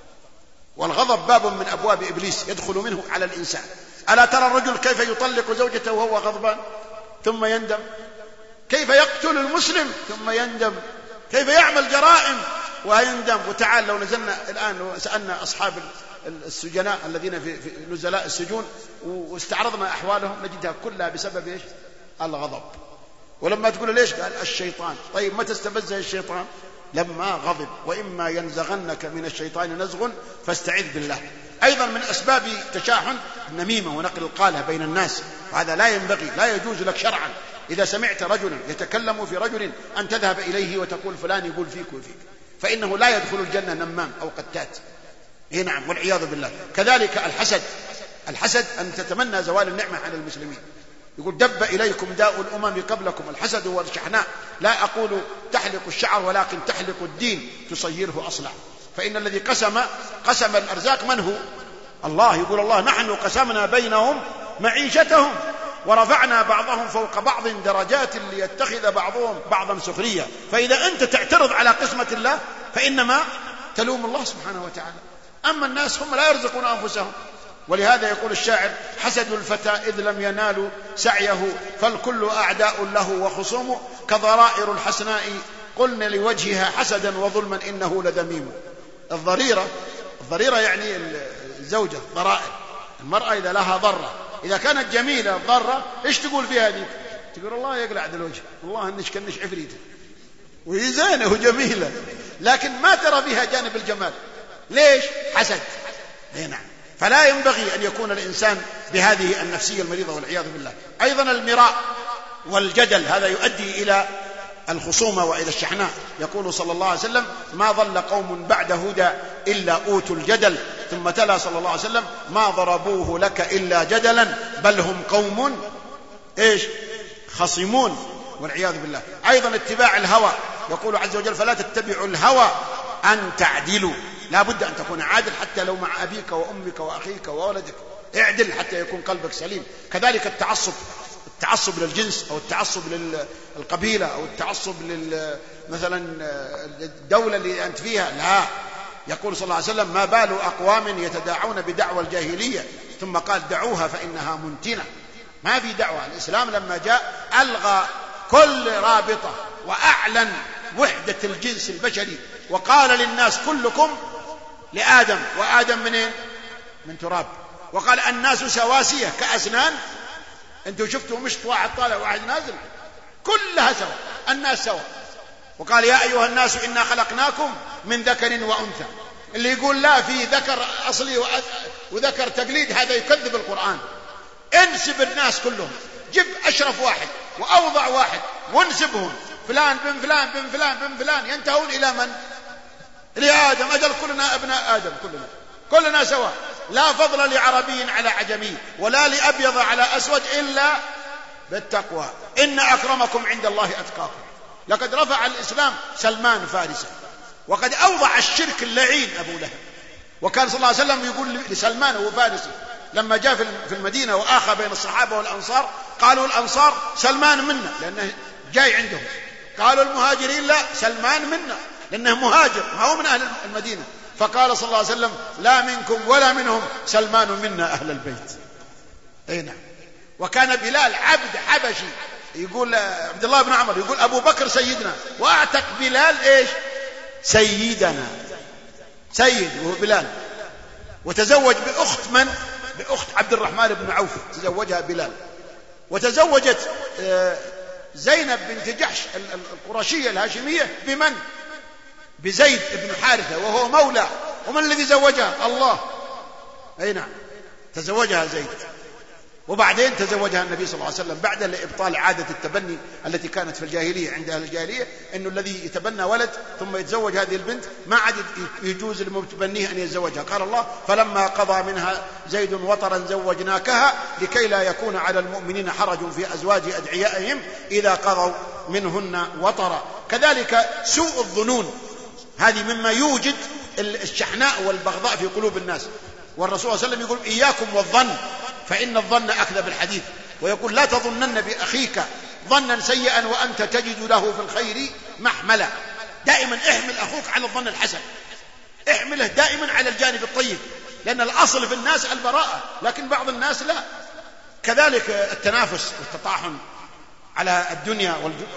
والغضب باب من أبواب إبليس يدخل منه على الإنسان. ألا ترى الرجل كيف يطلق زوجته وهو غضبان ثم يندم؟ كيف يقتل المسلم ثم يندم؟ كيف يعمل جرائم ويندم؟ وتعال لو نزلنا الآن وسألنا أصحاب السجناء الذين في نزلاء السجون واستعرضنا أحوالهم نجدها كلها بسبب إيش؟ الغضب. ولما تقول ليش؟ قال الشيطان. طيب متى استفزه الشيطان؟ لما غضب. وإما ينزغنك من الشيطان نزغ فاستعذ بالله. أيضا من أسباب تشاحن النميمة ونقل القالة بين الناس، وهذا لا ينبغي، لا يجوز لك شرعا إذا سمعت رجلا يتكلم في رجل أن تذهب إليه وتقول فلان يقول فيك وفيك، فإنه لا يدخل الجنة نمام أو قتات. إيه نعم، والعياذ بالله. كذلك الحسد، الحسد أن تتمنى زوال النعمة عن المسلمين. يقول دب إليكم داء الأمم قبلكم الحسد والشحناء، لا أقول تحلق الشعر ولكن تحلق الدين تصيره أصلع. فإن الذي قسم قسم الأرزاق من هو؟ الله. يقول الله نحن قسمنا بينهم معيشتهم ورفعنا بعضهم فوق بعض درجات ليتخذ بعضهم بعضا سخريا. فإذا أنت تعترض على قسمة الله فإنما تلوم الله سبحانه وتعالى. أما الناس هم لا يرزقون أنفسهم. ولهذا يقول الشاعر حسد الفتى إذ لم ينالوا سعيه فالكل أعداء له وخصوم كضرائر الحسناء قلن لوجهها حسدا وظلما إنه لذميم. الضريرة، الضريرة يعني الزوجة، ضرائر المرأة إذا لها ضرة، إذا كانت جميلة ضرة إيش تقول فيها ذيك؟ تقول الله يقلع ذا الوجه، الله انش كنش عفريته، وهي زينة وجميلة، لكن ما ترى فيها جانب الجمال. ليش؟ حسد. اي نعم. فلا ينبغي أن يكون الإنسان بهذه النفسية المريضة والعياذ بالله. أيضا المراء والجدل هذا يؤدي إلى الخصومة وإلى الشحناء. يقول صلى الله عليه وسلم: ما ضل قوم بعد هدى إلا أوتوا الجدل. ثم تلا صلى الله عليه وسلم: ما ضربوه لك إلا جدلا بل هم قوم إيش؟ خصمون والعياذ بالله. أيضا اتباع الهوى. يقول عز وجل: فلا تتبعوا الهوى أن تعدلوا. لا بد أن تكون عادل حتى لو مع أبيك وأمك وأخيك وولدك، اعدل حتى يكون قلبك سليم. كذلك التعصب، التعصب للجنس أو التعصب للقبيلة أو التعصب مثلا الدولة اللي أنت فيها، لا. يقول صلى الله عليه وسلم: ما بال أقوام يتداعون بدعوى الجاهلية ثم قال: دعوها فإنها منتنة. ما في دعوة. الإسلام لما جاء ألغى كل رابطة وأعلن وحدة الجنس البشري، وقال للناس: كلكم لآدم، وآدم منين؟ من تراب. وقال: الناس سواسية كأسنان. انتوا شفتوا مشط واحد طالع واحد نازل، كلها سوا، الناس سوا. وقال: يا أيها الناس إنا خلقناكم من ذكر وأنثى. اللي يقول لا في ذكر أصلي وذكر تقليد هذا يكذب القرآن. انسب الناس كلهم، جب أشرف واحد وأوضع واحد وانسبهم، فلان بن فلان بن فلان بن فلان، ينتهون إلى من؟ لآدم. أجل كلنا أبناء آدم، كلنا كلنا سواء، لا فضل لعربي على عجمي ولا لأبيض على أسود إلا بالتقوى. إن أكرمكم عند الله أتقاكم. لقد رفع الإسلام سلمان فارسا، وقد أوضع الشرك اللعين أبو لهب. وكان صلى الله عليه وسلم يقول لسلمان وهو فارسي لما جاء في المدينة وآخى بين الصحابة والأنصار، قالوا الأنصار: سلمان منا، لأنه جاي عندهم. قالوا المهاجرين: لا، سلمان منا، لأنه مهاجر ما هو من أهل المدينة. فقال صلى الله عليه وسلم: لا منكم ولا منهم، سلمان منا أهل البيت. أي نعم. وكان بلال عبد حبشي، يقول عبد الله بن عمر يقول: أبو بكر سيدنا، وأعتق بلال إيش؟ سيدنا، سيد وهو بلال. وتزوج بأخت من؟ بأخت عبد الرحمن بن عوف، تزوجها بلال. وتزوجت زينب بنت جحش القرشية الهاشمية بمن؟ بزيد بن حارثة، وهو مولى. ومن الذي زوجها؟ الله. أي نعم، تزوجها زيد. وبعدين تزوجها النبي صلى الله عليه وسلم بعد إبطال عادة التبني التي كانت في الجاهلية عند أهل الجاهلية، أنه الذي يتبنى ولد ثم يتزوج هذه البنت ما عاد يجوز لمتبنيه أن يتزوجها. قال الله: فلما قضى منها زيد وطرا زوجناكها لكي لا يكون على المؤمنين حرج في أزواج أدعيائهم إذا قضوا منهن وطرا. كذلك سوء الظنون، هذه مما يوجد الشحناء والبغضاء في قلوب الناس. والرسول صلى الله عليه وسلم يقول: إياكم والظن فإن الظن أكذب الحديث. ويقول: لا تظنن بأخيك ظنا سيئا وأنت تجد له في الخير محملا. دائما احمل أخوك على الظن الحسن، احمله دائما على الجانب الطيب، لأن الأصل في الناس البراءة، لكن بعض الناس لا. كذلك التنافس والتطاحن على الدنيا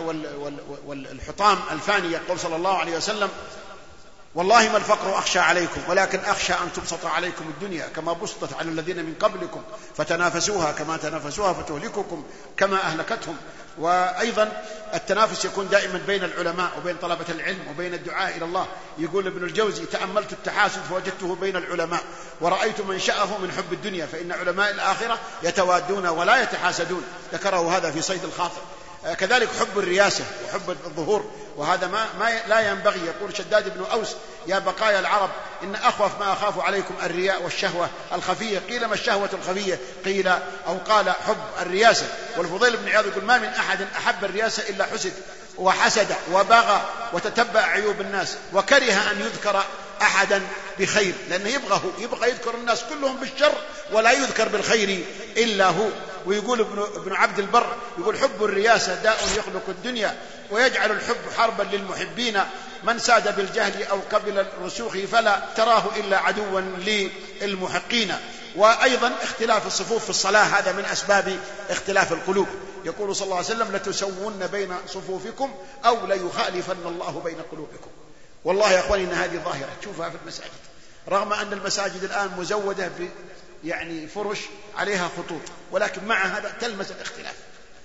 والحطام الفاني. يقول صلى الله عليه وسلم: والله ما الفقر أخشى عليكم ولكن أخشى أن تبسط عليكم الدنيا كما بسطت على الذين من قبلكم فتنافسوها كما تنافسوها فتهلككم كما أهلكتهم. وأيضا التنافس يكون دائما بين العلماء وبين طلبة العلم وبين الدعاء إلى الله. يقول ابن الجوزي: تأملت التحاسد فوجدته بين العلماء ورأيت منشأه من حب الدنيا، فإن علماء الآخرة يتوادون ولا يتحاسدون. ذكره هذا في صيد الخاطر. كذلك حب الرياسة وحب الظهور، وهذا ما, ما لا ينبغي. يقول شداد بن أوس: يا بقايا العرب إن أخوف ما أخاف عليكم الرياء والشهوة الخفية. قيل: ما الشهوة الخفية؟ قيل أو قال: حب الرياسة. والفضيل بن عياض يقول: ما من أحد أحب الرياسة إلا حسد وحسد وبغى وتتبع عيوب الناس وكره أن يذكر أحدا بخير، لأنه يبغى يبغى يذكر الناس كلهم بالشر ولا يذكر بالخير إلا هو. ويقول ابن, ابن عبد البر يقول: حب الرياسة داء يخلق الدنيا ويجعل الحب حربا للمحبين، من ساد بالجهل أو قبل الرسوخ فلا تراه إلا عدوا للمحقين. وأيضا اختلاف الصفوف في الصلاة هذا من أسباب اختلاف القلوب. يقول صلى الله عليه وسلم: لتسوون بين صفوفكم أو ليخالفن الله بين قلوبكم. والله يا أخواني إن هذه ظاهرة تشوفها في المساجد، رغم أن المساجد الآن مزودة ب يعني فرش عليها خطوط، ولكن مع هذا تلمس الاختلاف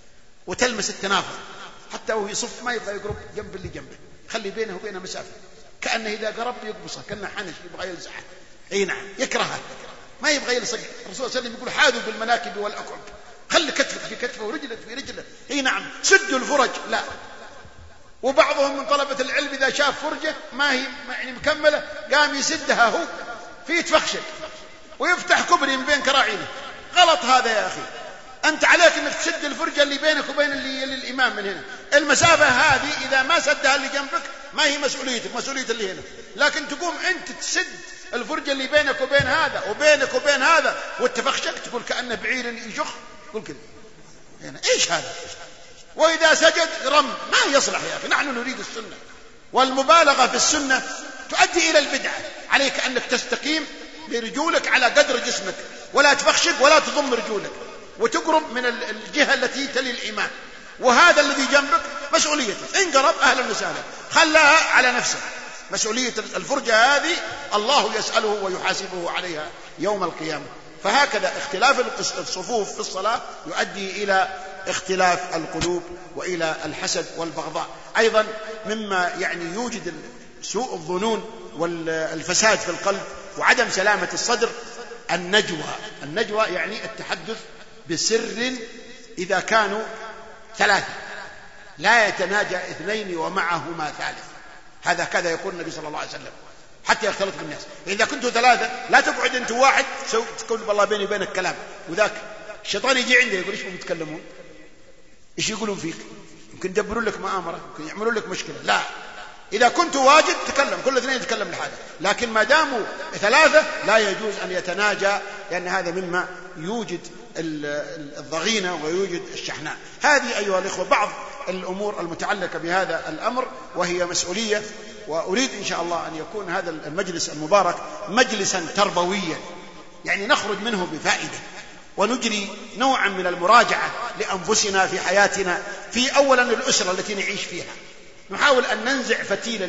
وتلمس التنافر. حتى وهو يصف ما يبغى يقرب جنب اللي جنبه، خلي بينه وبينه مسافة. كأنه إذا قرب يقبصه كأنه حنش يبغى يلزحه. أي نعم يكرهه ما يبغى يلصق. الرسول صلى الله عليه وسلم يقول حاذوا بالمناكب والأكعب، خلي كتفك في كتفه ورجلك في رجله. أي نعم سدوا الفرج. لا. وبعضهم من طلبة العلم إذا شاف فرجة ما هي يعني مكملة قام يسدها هو في تفخشك ويفتح كبري من بين كراعينه. غلط هذا يا أخي. أنت عليك أنك تسد الفرجة اللي بينك وبين اللي الإمام من هنا. المسافة هذه إذا ما سدها اللي جنبك ما هي مسؤوليتك، مسؤولية اللي هنا. لكن تقوم أنت تسد الفرجة اللي بينك وبين هذا وبينك وبين هذا والتفخشك تقول كأنه بعير يشخ. تقول كذا يعني إيش هذا؟ وإذا سجد رم ما يصلح يا أخي. نحن نريد السنة، والمبالغة في السنة تؤدي إلى البدعة. عليك أنك تستقيم برجولك على قدر جسمك، ولا تفخشك ولا تضم رجولك، وتقرب من الجهة التي تلي الإمام. وهذا الذي جنبك مسؤوليته، إن قرب أهلا وسهلا، خلاها على نفسه. مسؤولية الفرجة هذه الله يسأله ويحاسبه عليها يوم القيامة. فهكذا اختلاف الصفوف في الصلاة يؤدي إلى اختلاف القلوب وإلى الحسد والبغضاء. أيضا مما يعني يوجد سوء الظنون والفساد في القلب وعدم سلامة الصدر النجوى. النجوى يعني التحدث بسر إذا كانوا ثلاثة، لا يتناجى اثنين ومعهما ثالث. هذا كذا يقول النبي صلى الله عليه وسلم حتى يختلط بالناس. إذا كنتوا ثلاثة لا تقعد أنت واحد تقول والله بيني وبينك كلام، وذاك الشيطان يجي عنده يقول إيش هم يتكلمون، إيش يقولون فيك، يمكن يدبرون لك مؤامرة، يمكن يعملون لك مشكلة. لا، إذا كنت واجد تكلم، كل اثنين يتكلم لحاله. لكن ما داموا ثلاثة لا يجوز أن يتناجى، لأن هذا مما يوجد الضغينة ويوجد الشحناء. هذه أيها الإخوة بعض الأمور المتعلقة بهذا الأمر، وهي مسؤولية. وأريد إن شاء الله أن يكون هذا المجلس المبارك مجلسا تربويا، يعني نخرج منه بفائدة، ونجري نوعا من المراجعة لأنفسنا في حياتنا، في أولا الأسرة التي نعيش فيها. نحاول أن ننزع فتيل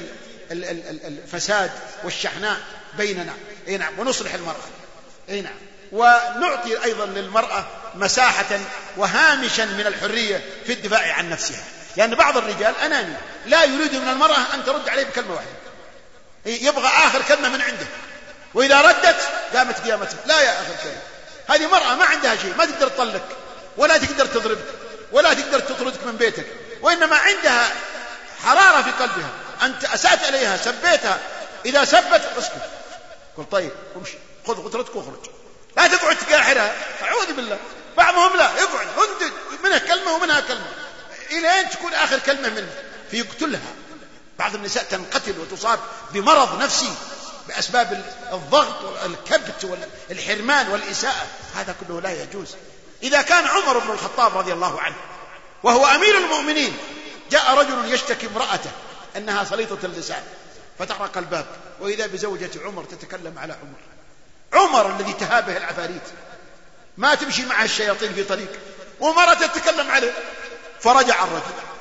الفساد والشحناء بيننا. أي نعم. ونصلح المرأة. أي نعم. ونعطي أيضا للمرأة مساحة وهامشا من الحرية في الدفاع عن نفسها، لأن بعض الرجال أناني لا يريد من المرأة أن ترد عليه بكلمة واحدة، يبغى آخر كلمة من عنده، وإذا ردت قامت قيامته. لا يا أخي الكريم، هذه مرأة ما عندها شيء، ما تقدر تطلق ولا تقدر تضربك ولا تقدر تطردك من بيتك، وإنما عندها حرارة في قلبها. أنت أسأت إليها، سبيتها، إذا سبت اسكت، قل طيب امشي، خذ غترتك واخرج. لا تقعد تقاحرها، أعوذ بالله. بعضهم لا يقعد هندد منها كلمة ومنها كلمة إلى أن تكون آخر كلمة منه فيقتلها. بعض النساء تنقتل وتصاب بمرض نفسي بأسباب الضغط والكبت والحرمان والإساءة. هذا كله لا يجوز. إذا كان عمر بن الخطاب رضي الله عنه وهو أمير المؤمنين جاء رجل يشتكي امرأته أنها سليطة اللسان، فتحرق الباب وإذا بزوجة عمر تتكلم على عمر. عمر الذي تهابه العفاريت، ما تمشي معه الشياطين في طريق، ومرة تتكلم عليه. فرجع الرجل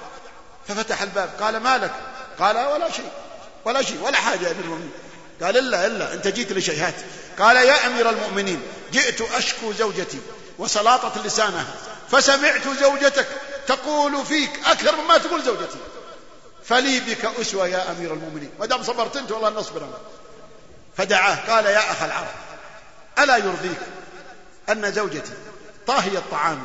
ففتح الباب، قال ما لك؟ قال ولا شيء ولا شيء ولا حاجة يا أمير المؤمنين. قال إلا إلا أنت جيت لشيهات. قال يا أمير المؤمنين جئت أشكو زوجتي وسلاطة لسانها، فسمعت زوجتك تقول فيك أكثر مما تقول زوجتي، فلي بك أسوة يا أمير المؤمنين، ما دام صبرت أنت والله نصبر أنا. فدعاه قال يا أخ العرب، ألا يرضيك أن زوجتي طاهية الطعام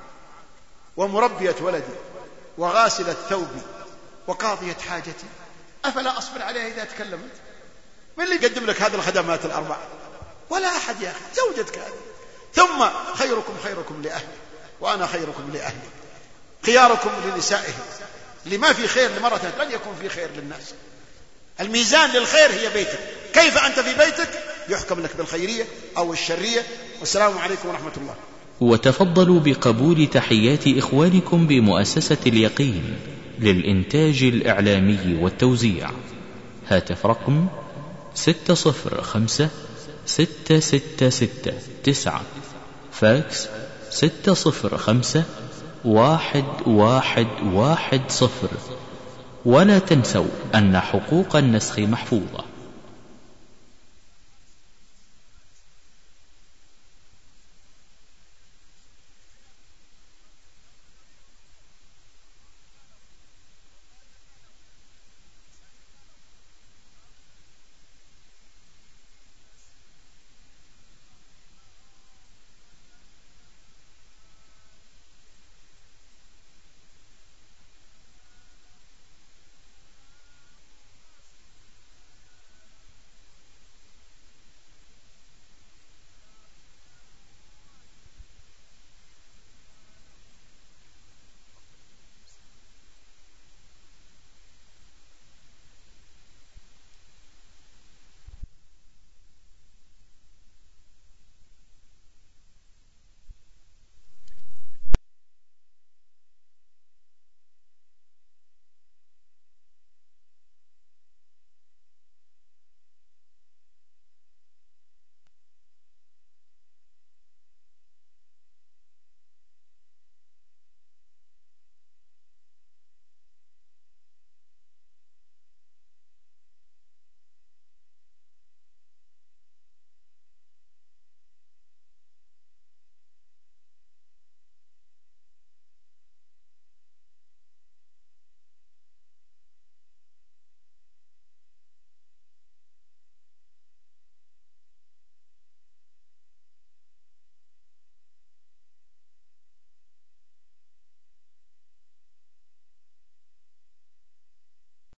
ومربية ولدي وغاسلة ثوبي وقاضية حاجتي، أفلا أصبر عليها إذا تكلمت؟ من اللي يقدم لك هذه الخدمات الأربع؟ ولا أحد يا أخي، زوجتك هذه. ثم خيركم خيركم لأهلي وأنا خيركم لأهلي، خياركم لنسائهم. لما في خير لمرأة لن يكون في خير للناس. الميزان للخير هي بيتك. كيف أنت في بيتك يحكم لك بالخيرية أو الشرية. والسلام عليكم ورحمة الله. وتفضلوا بقبول تحيات إخوانكم بمؤسسة اليقين للإنتاج الإعلامي والتوزيع. هاتف رقم ستة صفر خمسة ستة ستة ستة تسعة، فاكس ستة صفر خمسة واحد واحد واحد صفر. ولا تنسوا أن حقوق النسخ محفوظة.